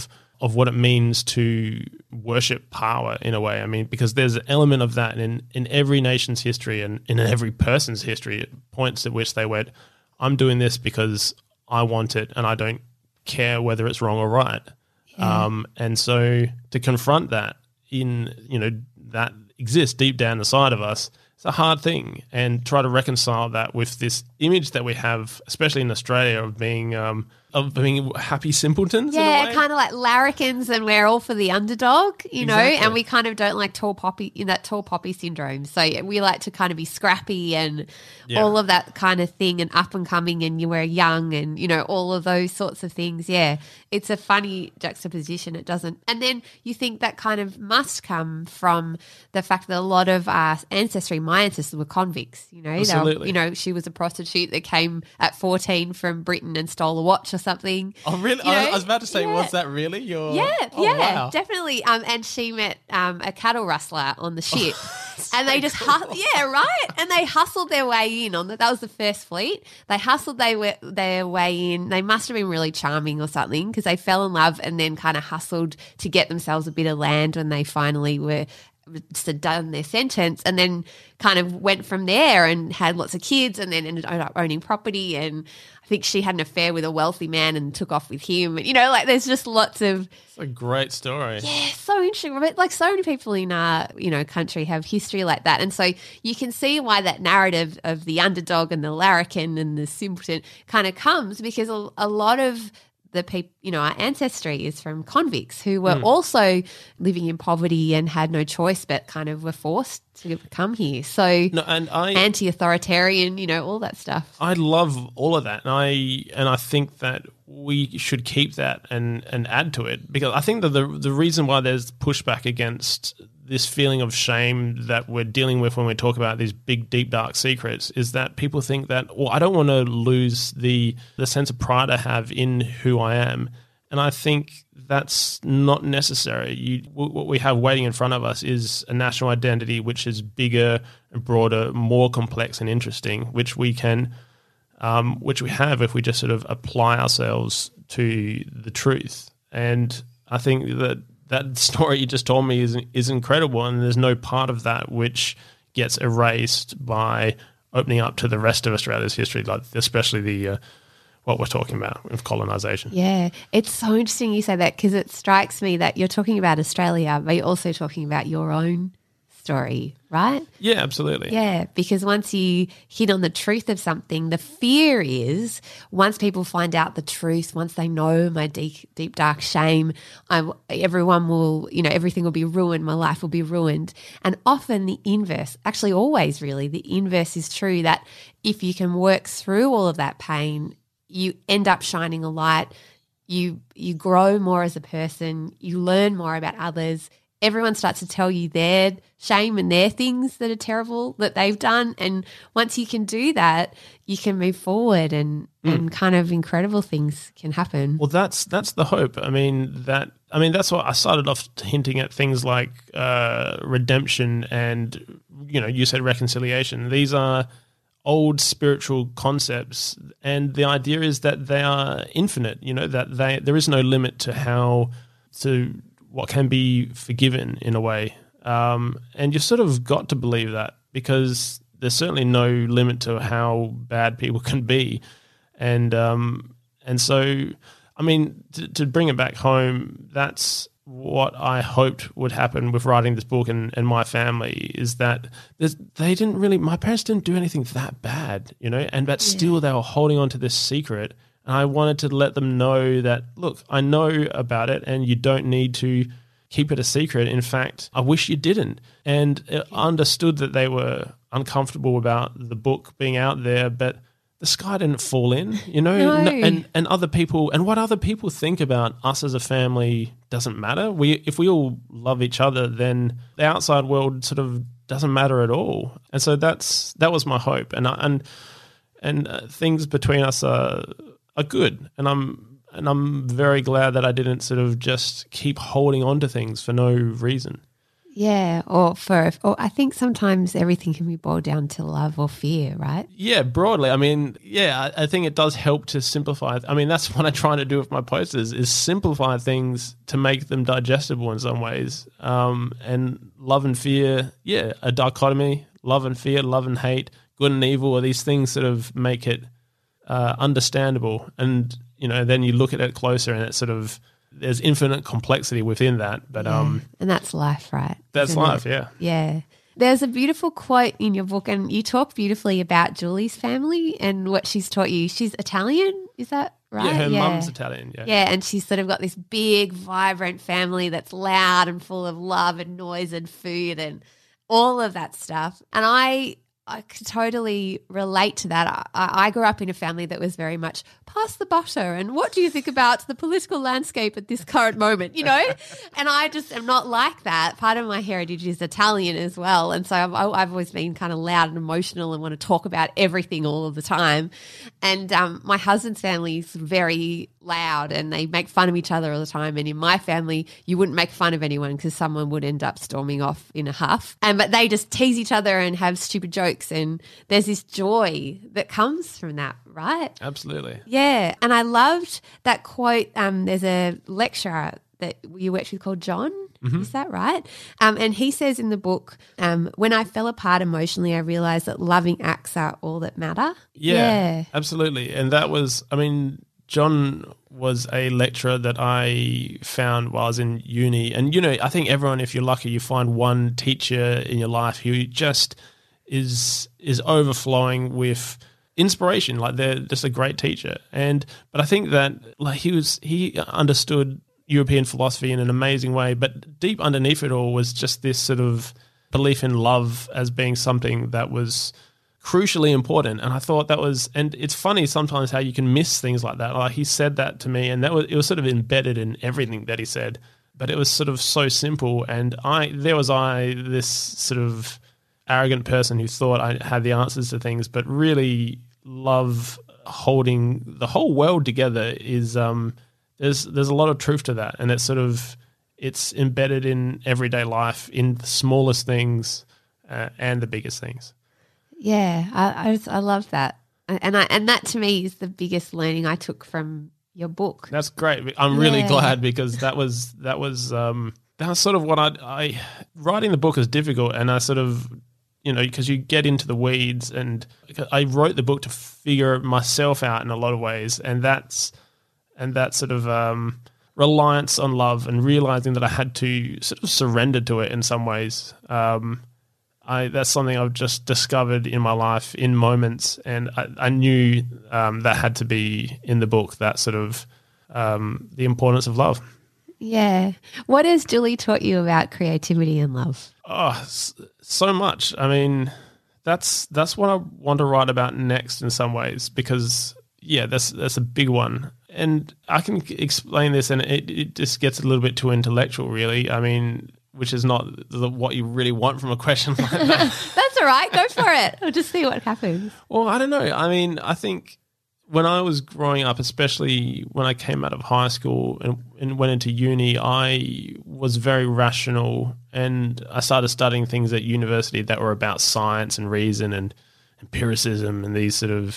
of what it means to worship power in a way. I mean, because there's an element of that in, in every nation's history and in every person's history at points at which they went, I'm doing this because I want it and I don't care whether it's wrong or right. Yeah. Um, and so to confront that in, you know, that exists deep down inside of us, it's a hard thing, and try to reconcile that with this image that we have, especially in Australia, of being um, of being happy simpletons. Yeah, in a way. Kind of like larrikins, and we're all for the underdog, you know, Exactly. and we kind of don't like tall poppy in that tall poppy syndrome. So we like to kind of be scrappy and Yeah. all of that kind of thing, and up and coming, and you were young, and you know all of those sorts of things. Yeah, it's a funny juxtaposition. It doesn't, and then you think that kind of must come from the fact that a lot of our ancestry, my ancestors were convicts. You know, they were, Absolutely. you know, she was a prostitute that came at fourteen from Britain and stole a watch or something. Oh, really? You know, I was about to say, yeah. was that really your? Yeah, Oh, yeah, wow. definitely. Um, and she met um, a cattle rustler on the ship, and they just hu- yeah, right. And they hustled their way in on the, that was the first fleet. They hustled they were, their way in. They must have been really charming or something, because they fell in love and then kind of hustled to get themselves a bit of land when they finally were just done their sentence, and then kind of went from there and had lots of kids, and then ended up owning property. And I think she had an affair with a wealthy man and took off with him. You know, like there's just lots of It's a great story. yeah, so interesting. But like so many people in our you know country have history like that, and so you can see why that narrative of the underdog and the larrikin and the simpleton kind of comes, because a, a lot of the people, you know, our ancestry is from convicts who were Mm. also living in poverty and had no choice but kind of were forced to come here. So No, and I anti-authoritarian, you know, all that stuff. I love all of that, and I and I think that we should keep that and, and add to it, because I think that the the reason why there's pushback against this feeling of shame that we're dealing with when we talk about these big, deep, dark secrets is that people think that, well, I don't want to lose the the sense of pride I have in who I am, and I think that's not necessary. You, what we have waiting in front of us is a national identity which is bigger and broader, more complex and interesting, which we can, um, which we have if we just sort of apply ourselves to the truth. And I think that that story you just told me is is incredible, and there's no part of that which gets erased by opening up to the rest of Australia's history, like especially the uh, what we're talking about with colonisation. Yeah, it's so interesting you say that, because it strikes me that you're talking about Australia, but you're also talking about your own story, right? Yeah, absolutely. Yeah, because once you hit on the truth of something, the fear is once people find out the truth, once they know my deep, deep dark shame, I, everyone will, you know, everything will be ruined, my life will be ruined. And often the inverse, actually always really, the inverse is true, that if you can work through all of that pain, you end up shining a light, you you grow more as a person, you learn more about others. Everyone starts to tell you their shame and their things that are terrible that they've done. And once you can do that, you can move forward, and, mm. and kind of incredible things can happen. Well, that's that's the hope. I mean, that I mean that's what I started off hinting at, things like uh, redemption and, you know, you said reconciliation. These are old spiritual concepts, and the idea is that they are infinite, you know, that they there is no limit to how to what can be forgiven in a way. Um, and you've sort of got to believe that, because there's certainly no limit to how bad people can be. And um, and so, I mean, to, to bring it back home, that's what I hoped would happen with writing this book and, and my family, is that they didn't really, my parents didn't do anything that bad, you know, and but yeah. still they were holding on to this secret. And I wanted to let them know that, look, I know about it and you don't need to keep it a secret. In fact, I wish you didn't. And I understood that they were uncomfortable about the book being out there, but the sky didn't fall in, you know, no. and, and other people, and what other people think about us as a family doesn't matter. We, if we all love each other, then the outside world sort of doesn't matter at all. And so that's, that was my hope. And, I, and, and uh, things between us are, are good. And I'm, and I'm very glad that I didn't sort of just keep holding on to things for no reason. Yeah, or for, or I think sometimes everything can be boiled down to love or fear, right? Yeah, broadly. I mean, yeah, I, I think it does help to simplify. I mean, that's what I try to do with my posters is simplify things to make them digestible in some ways. Um, and love and fear, yeah, a dichotomy, love and fear, love and hate, good and evil are these things sort of make it uh, understandable. And, you know, then you look at it closer and it's sort of, there's infinite complexity within that, but Yeah. um, And that's life, right? that's Isn't life, it? yeah. Yeah. There's a beautiful quote in your book, and you talk beautifully about Julie's family and what she's taught you. She's Italian, is that right? Yeah, her mum's Italian, yeah. Yeah, and she's sort of got this big, vibrant family that's loud and full of love and noise and food and all of that stuff. And I I could totally relate to that. I, I grew up in a family that was very much pass the butter and what do you think about the political landscape at this current moment, you know? And I just am not like that. Part of my heritage is Italian as well. And so I've, I've always been kind of loud and emotional and want to talk about everything all of the time. And um, my husband's family is very loud and they make fun of each other all the time. And in my family, you wouldn't make fun of anyone because someone would end up storming off in a huff. And but they just tease each other and have stupid jokes. And there's this joy that comes from that, right? Absolutely. Yeah. And I loved that quote. Um, there's a lecturer that you worked with called John. Mm-hmm. Is that right? Um, and he says in the book, um, when I fell apart emotionally, I realized that loving acts are all that matter. Yeah, Yeah. absolutely. And that was, I mean, John was a lecturer that I found while I was in uni. And, you know, I think everyone, if you're lucky, you find one teacher in your life who just is is overflowing with inspiration. Like they're just a great teacher. And but I think that like he was he understood European philosophy in an amazing way, but deep underneath it all was just this sort of belief in love as being something that was crucially important. And I thought that was, and it's funny sometimes how you can miss things like that. Like he said that to me, and that was it was sort of embedded in everything that he said, but it was sort of so simple. And I there was I this sort of arrogant person who thought I had the answers to things, but really love holding the whole world together is um there's there's a lot of truth to that, and it's sort of it's embedded in everyday life, in the smallest things uh, and the biggest things. Yeah, I, I, just, I love that. And I, and that to me is the biggest learning I took from your book. That's great. I'm really Yeah. glad because that was that was um, that was sort of what I, I writing the book is difficult, and I sort of you know because you get into the weeds, and I wrote the book to figure myself out in a lot of ways, and that's and that sort of um, reliance on love and realizing that I had to sort of surrender to it in some ways. Um, I, that's something I've just discovered in my life in moments, and I, I knew um, that had to be in the book, that sort of um, the importance of love. Yeah. What has Julie taught you about creativity and love? Oh, s- so much. I mean, that's that's what I want to write about next in some ways because, yeah, that's that's a big one. And I can explain this, and it, it just gets a little bit too intellectual, really. I mean, which is not the, what you really want from a question like that. That's all right. Go for it. We'll just see what happens. Well, I don't know. I mean, I think when I was growing up, especially when I came out of high school and, and went into uni, I was very rational, and I started studying things at university that were about science and reason and empiricism and these sort of,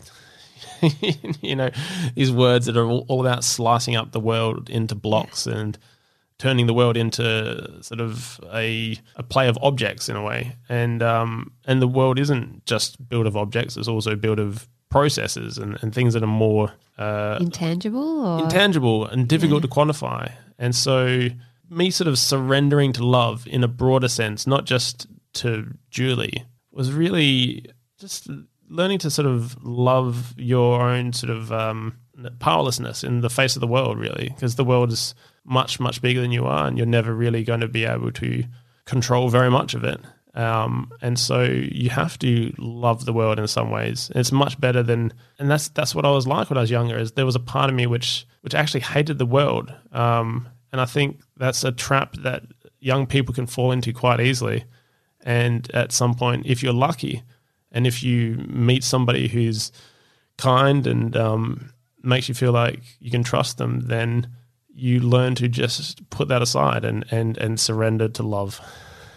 you know, these words that are all, all about slicing up the world into blocks and turning the world into sort of a, a play of objects in a way. And um, and the world isn't just built of objects, it's also built of processes and, and things that are more uh, Intangible or intangible and difficult Yeah. to quantify. And so me sort of surrendering to love in a broader sense, not just to Julie, was really just learning to sort of love your own sort of um, powerlessness in the face of the world, really, because the world is much, much bigger than you are, and you're never really going to be able to control very much of it. Um, and so you have to love the world in some ways. It's much better than, and that's that's what I was like when I was younger. Is there was a part of me which which actually hated the world, um, and I think that's a trap that young people can fall into quite easily. And at some point, if you're lucky, and if you meet somebody who's kind and um, makes you feel like you can trust them, then you learn to just put that aside and and and surrender to love.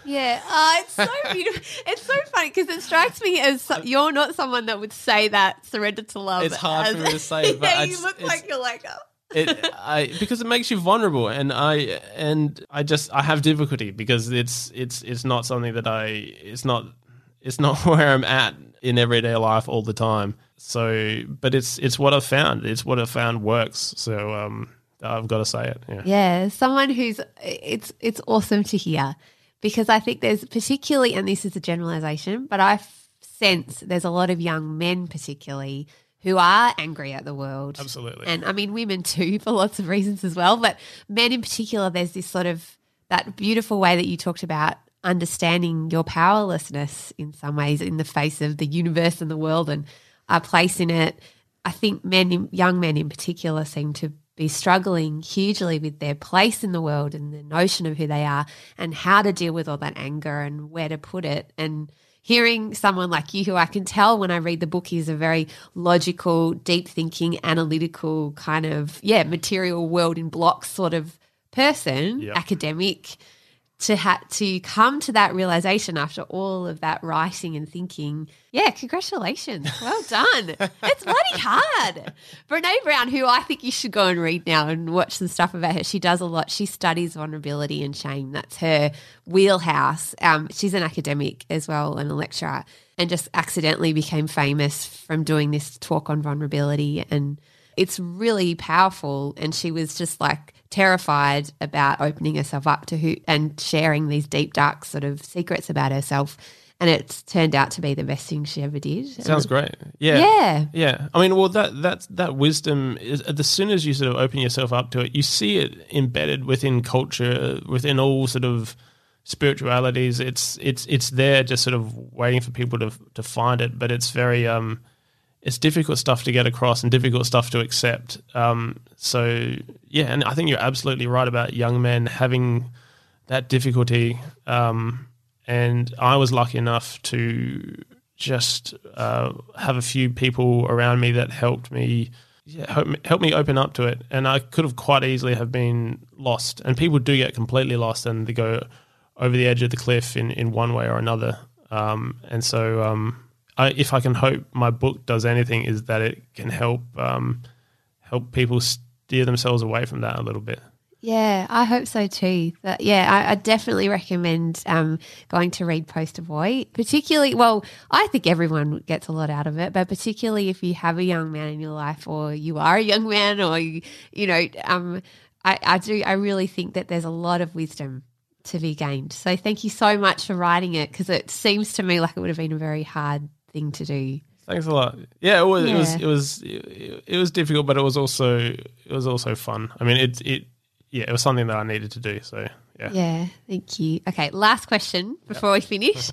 Yeah, uh, it's so beautiful. It's so funny because it strikes me as so- you're not someone that would say that surrender to love. It's hard as, for me to say, but yeah, I you just- look it's- like you're like, oh. it, I, because it makes you vulnerable, and I and I just I have difficulty because it's it's it's not something that I it's not it's not where I'm at in everyday life all the time. So, but it's it's what I've found. It's what I've found works. So um, I've got to say it. Yeah. Yeah, someone who's it's it's awesome to hear because I think there's particularly, and this is a generalization, but I f- sense there's a lot of young men particularly who are angry at the world. Absolutely. And I mean women too for lots of reasons as well, but men in particular, there's this sort of that beautiful way that you talked about understanding your powerlessness in some ways in the face of the universe and the world and our place in it. I think men, young men in particular, seem to be struggling hugely with their place in the world and the notion of who they are and how to deal with all that anger and where to put it. And hearing someone like you, who I can tell when I read the book is a very logical, deep thinking, analytical kind of, yeah, material world in blocks sort of person, Yep. academic, to ha- to come to that realization after all of that writing and thinking, yeah, congratulations. Well done. It's bloody hard. Brene Brown, who I think you should go and read now and watch some stuff about her. She does a lot. She studies vulnerability and shame. That's her wheelhouse. Um, she's an academic as well and a lecturer and just accidentally became famous from doing this talk on vulnerability, and it's really powerful. And she was just like terrified about opening herself up to who and sharing these deep, dark sort of secrets about herself. And it's turned out to be the best thing she ever did. Sounds great. Yeah. Yeah. Yeah. I mean, well, that that that wisdom is as soon as you sort of open yourself up to it, you see it embedded within culture, within all sort of spiritualities. It's it's it's there, just sort of waiting for people to to find it. But it's very um, it's difficult stuff to get across and difficult stuff to accept. Um, so yeah, and I think you're absolutely right about young men having that difficulty. Um, And I was lucky enough to just uh, have a few people around me that helped me, yeah, help me, help me open up to it. And I could have quite easily have been lost. And people do get completely lost and they go over the edge of the cliff in, in one way or another. Um, and so um, I, if I can hope my book does anything, is that it can help um, help people steer themselves away from that a little bit. Yeah, I hope so too. But yeah, I, I definitely recommend um, going to read Poster Boy, particularly, well, I think everyone gets a lot out of it, but particularly if you have a young man in your life or you are a young man or, you, you know, um, I, I do, I really think that there's a lot of wisdom to be gained. So thank you so much for writing it, because it seems to me like it would have been a very hard thing to do. Thanks a lot. Yeah, it was, Yeah. it was, it was, it, it was difficult, but it was also, it was also fun. I mean, it, it, yeah, it was something that I needed to do. So yeah. Yeah, thank you. Okay, last question before we finish.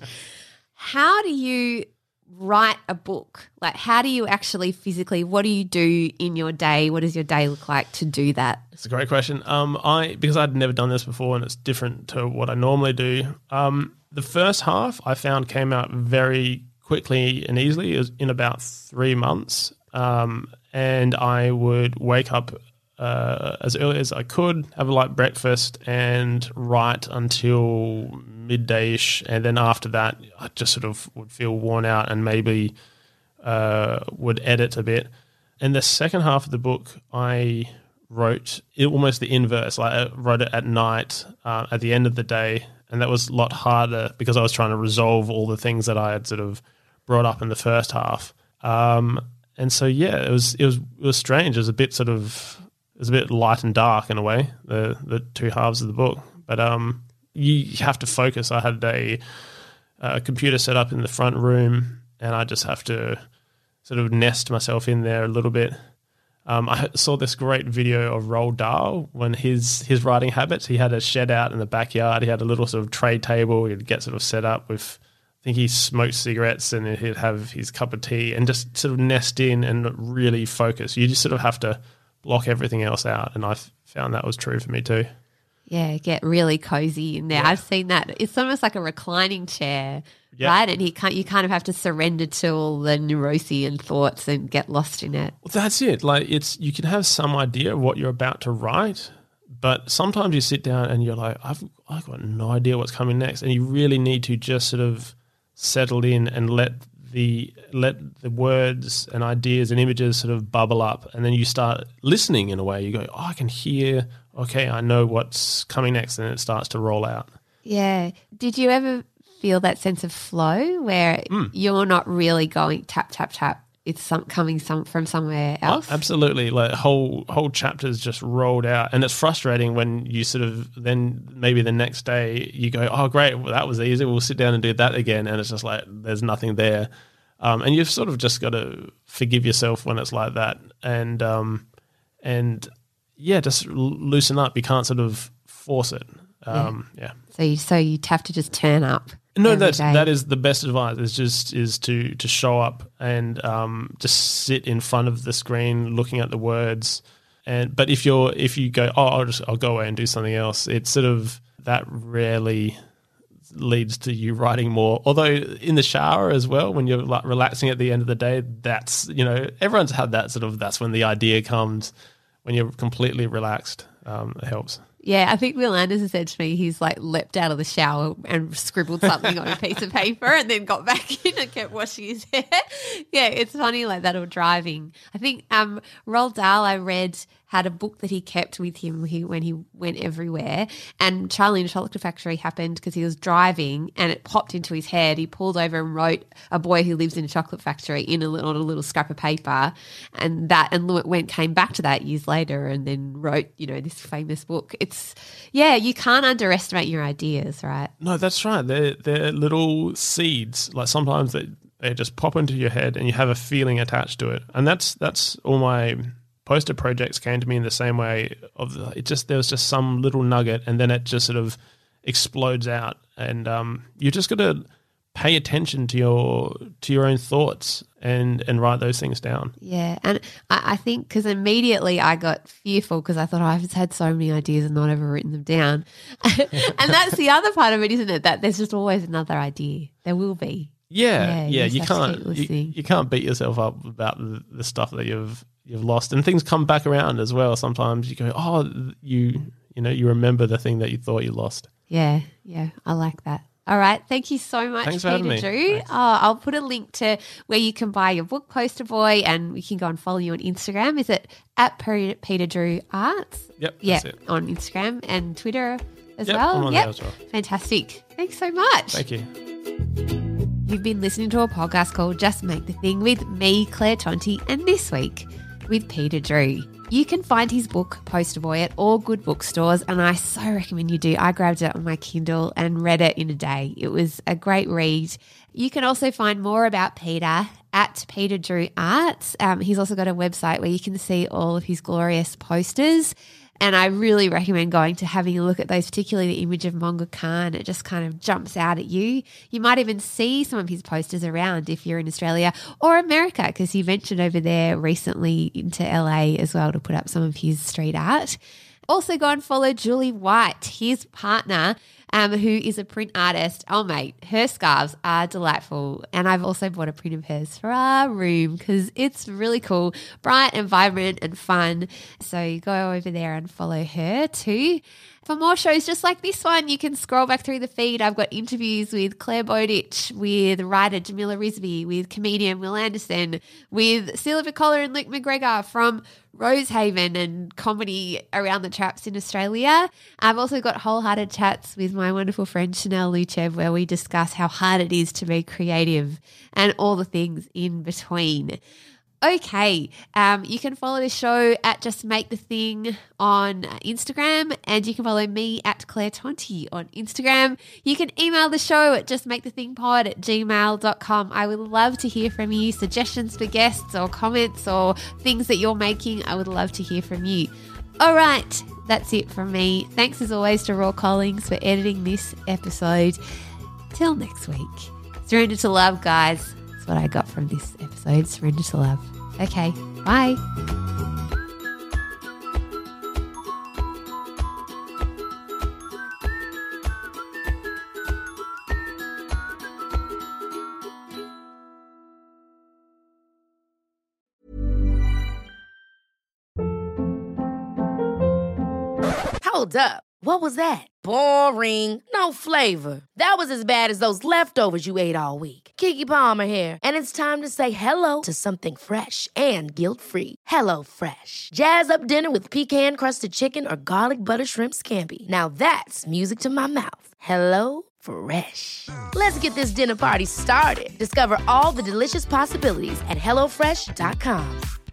How do you write a book? Like, how do you actually physically, what do you do in your day? What does your day look like to do that? It's a great question. Um, I because I'd never done this before and it's different to what I normally do. Um, the first half I found came out very quickly and easily. It was in about three months. Um, and I would wake up Uh, as early as I could, have a light breakfast, and write until midday-ish. And then after that, I just sort of would feel worn out and maybe uh, would edit a bit. And the second half of the book, I wrote it almost the inverse. Like I wrote it at night, uh, at the end of the day, and that was a lot harder because I was trying to resolve all the things that I had sort of brought up in the first half. Um, and so yeah, it was it was it was strange. It was a bit sort of It was a bit light and dark in a way, the the two halves of the book. But um, you have to focus. I had a, a computer set up in the front room, and I just have to sort of nest myself in there a little bit. Um, I saw this great video of Roald Dahl when his his writing habits. He had a shed out in the backyard. He had a little sort of tray table. He'd get sort of set up with, I think he smoked cigarettes, and he'd have his cup of tea and just sort of nest in and really focus. You just sort of have to block everything else out, and I found that was true for me too. Yeah, get really cozy in there. Yeah. I've seen that. It's almost like a reclining chair, Yeah. right? And you can't, you kind of have to surrender to all the neuroses and thoughts and get lost in it. Well, that's it. Like it's you can have some idea of what you're about to write, But sometimes you sit down and you're like, I've, I've got no idea what's coming next. And you really need to just sort of settle in and let the let the words and ideas and images sort of bubble up. And then you start listening in a way. You go, oh, I can hear, okay, I know what's coming next. And it starts to roll out. Yeah. Did you ever feel that sense of flow where mm. you're not really going tap, tap, tap? It's some, coming some from somewhere else? Oh, absolutely. Like whole whole chapters just rolled out. And it's frustrating when you sort of then maybe the next day you go, oh, great, well, that was easy. We'll sit down and do that again. And it's just like there's nothing there. Um, and you've sort of just got to forgive yourself when it's like that. And, um, and yeah, just loosen up. You can't sort of force it. Um, yeah. yeah. So you, so you have to just turn up. No, that's day. that is the best advice. Is just is to to show up and um, just sit in front of the screen, looking at the words. And but if you're if you go, oh, I'll just I'll go away and do something else. It's sort of that rarely leads to you writing more. Although in the shower as well, when you're like relaxing at the end of the day, that's you know everyone's had that sort of. That's when the idea comes. When you're completely relaxed, um, it helps. Yeah, I think Will Anderson said to me he's like leapt out of the shower and scribbled something on a piece of paper and then got back in and kept washing his hair. Yeah, it's funny like that or driving. I think um, Roald Dahl I read had a book that he kept with him when he, when he went everywhere, and Charlie and the Chocolate Factory happened because he was driving and it popped into his head. He pulled over and wrote A Boy Who Lives in a Chocolate Factory in a little, on a little scrap of paper, and that and went came back to that years later and then wrote, you know, this famous book. It's yeah, you can't underestimate your ideas, right? No, that's right. They're they're little seeds. Like sometimes they they just pop into your head and you have a feeling attached to it, and that's that's all my poster projects came to me in the same way. Of the, it just there was just some little nugget, and then it just sort of explodes out, and um, you just got to pay attention to your to your own thoughts and and write those things down. Yeah, and I, I think because immediately I got fearful because I thought, oh, I've just had so many ideas and not ever written them down, and that's the other part of it, isn't it? That there's just always another idea. There will be. Yeah, yeah. yeah you, you can't you, you can't beat yourself up about the, the stuff that you've you've lost, and things come back around as well. Sometimes you go, oh, you you know, you remember the thing that you thought you lost. Yeah, yeah, I like that. All right, thank you so much, Thanks for Peter having me. Drew. Thanks. Oh, I'll put a link to where you can buy your book, Poster Boy, and we can go and follow you on Instagram. Is it at Peter Drew Arts? Yep, yeah, that's it. On Instagram and Twitter as yep, well. I'm on yep, there as well. Fantastic. Thanks so much. Thank you. You've been listening to a podcast called Just Make the Thing with me, Claire Tonti, and this week with Peter Drew. You can find his book, Poster Boy, at all good bookstores, and I so recommend you do. I grabbed it on my Kindle and read it in a day. It was a great read. You can also find more about Peter at Peter Drew Arts. Um, he's also got a website where you can see all of his glorious posters. And I really recommend going to having a look at those, particularly the image of Monga Khan. It just kind of jumps out at you. You might even see some of his posters around if you're in Australia or America, because he ventured over there recently into L A as well to put up some of his street art. Also go and follow Julie White, his partner, um, who is a print artist. Oh, mate, her scarves are delightful. And I've also bought a print of hers for our room because it's really cool, bright and vibrant and fun. So go over there and follow her too. For more shows just like this one, you can scroll back through the feed. I've got interviews with Claire Bowditch, with writer Jamila Rizvi, with comedian Will Anderson, with Celia Vicola and Luke McGregor from Rosehaven and comedy around the traps in Australia. I've also got wholehearted chats with my wonderful friend Chanel Luchev, where we discuss how hard it is to be creative and all the things in between. Okay, um, you can follow the show at Just Make the Thing on Instagram, and you can follow me at Claire Tonti on Instagram. You can email the show at justmakethethingpod at gmail dot com. I would love to hear from you, suggestions for guests or comments or things that you're making. I would love to hear from you. All right, that's it from me. Thanks as always to Raw Collings for editing this episode. Till next week. Surrender to love, guys. That's what I got from this episode. Surrender to love. Okay, bye. Hold up. What was that? Boring. No flavor. That was as bad as those leftovers you ate all week. Keke Palmer here, and it's time to say hello to something fresh and guilt-free. Hello Fresh. Jazz up dinner with pecan-crusted chicken or garlic butter shrimp scampi. Now that's music to my mouth. Hello Fresh. Let's get this dinner party started. Discover all the delicious possibilities at hello fresh dot com.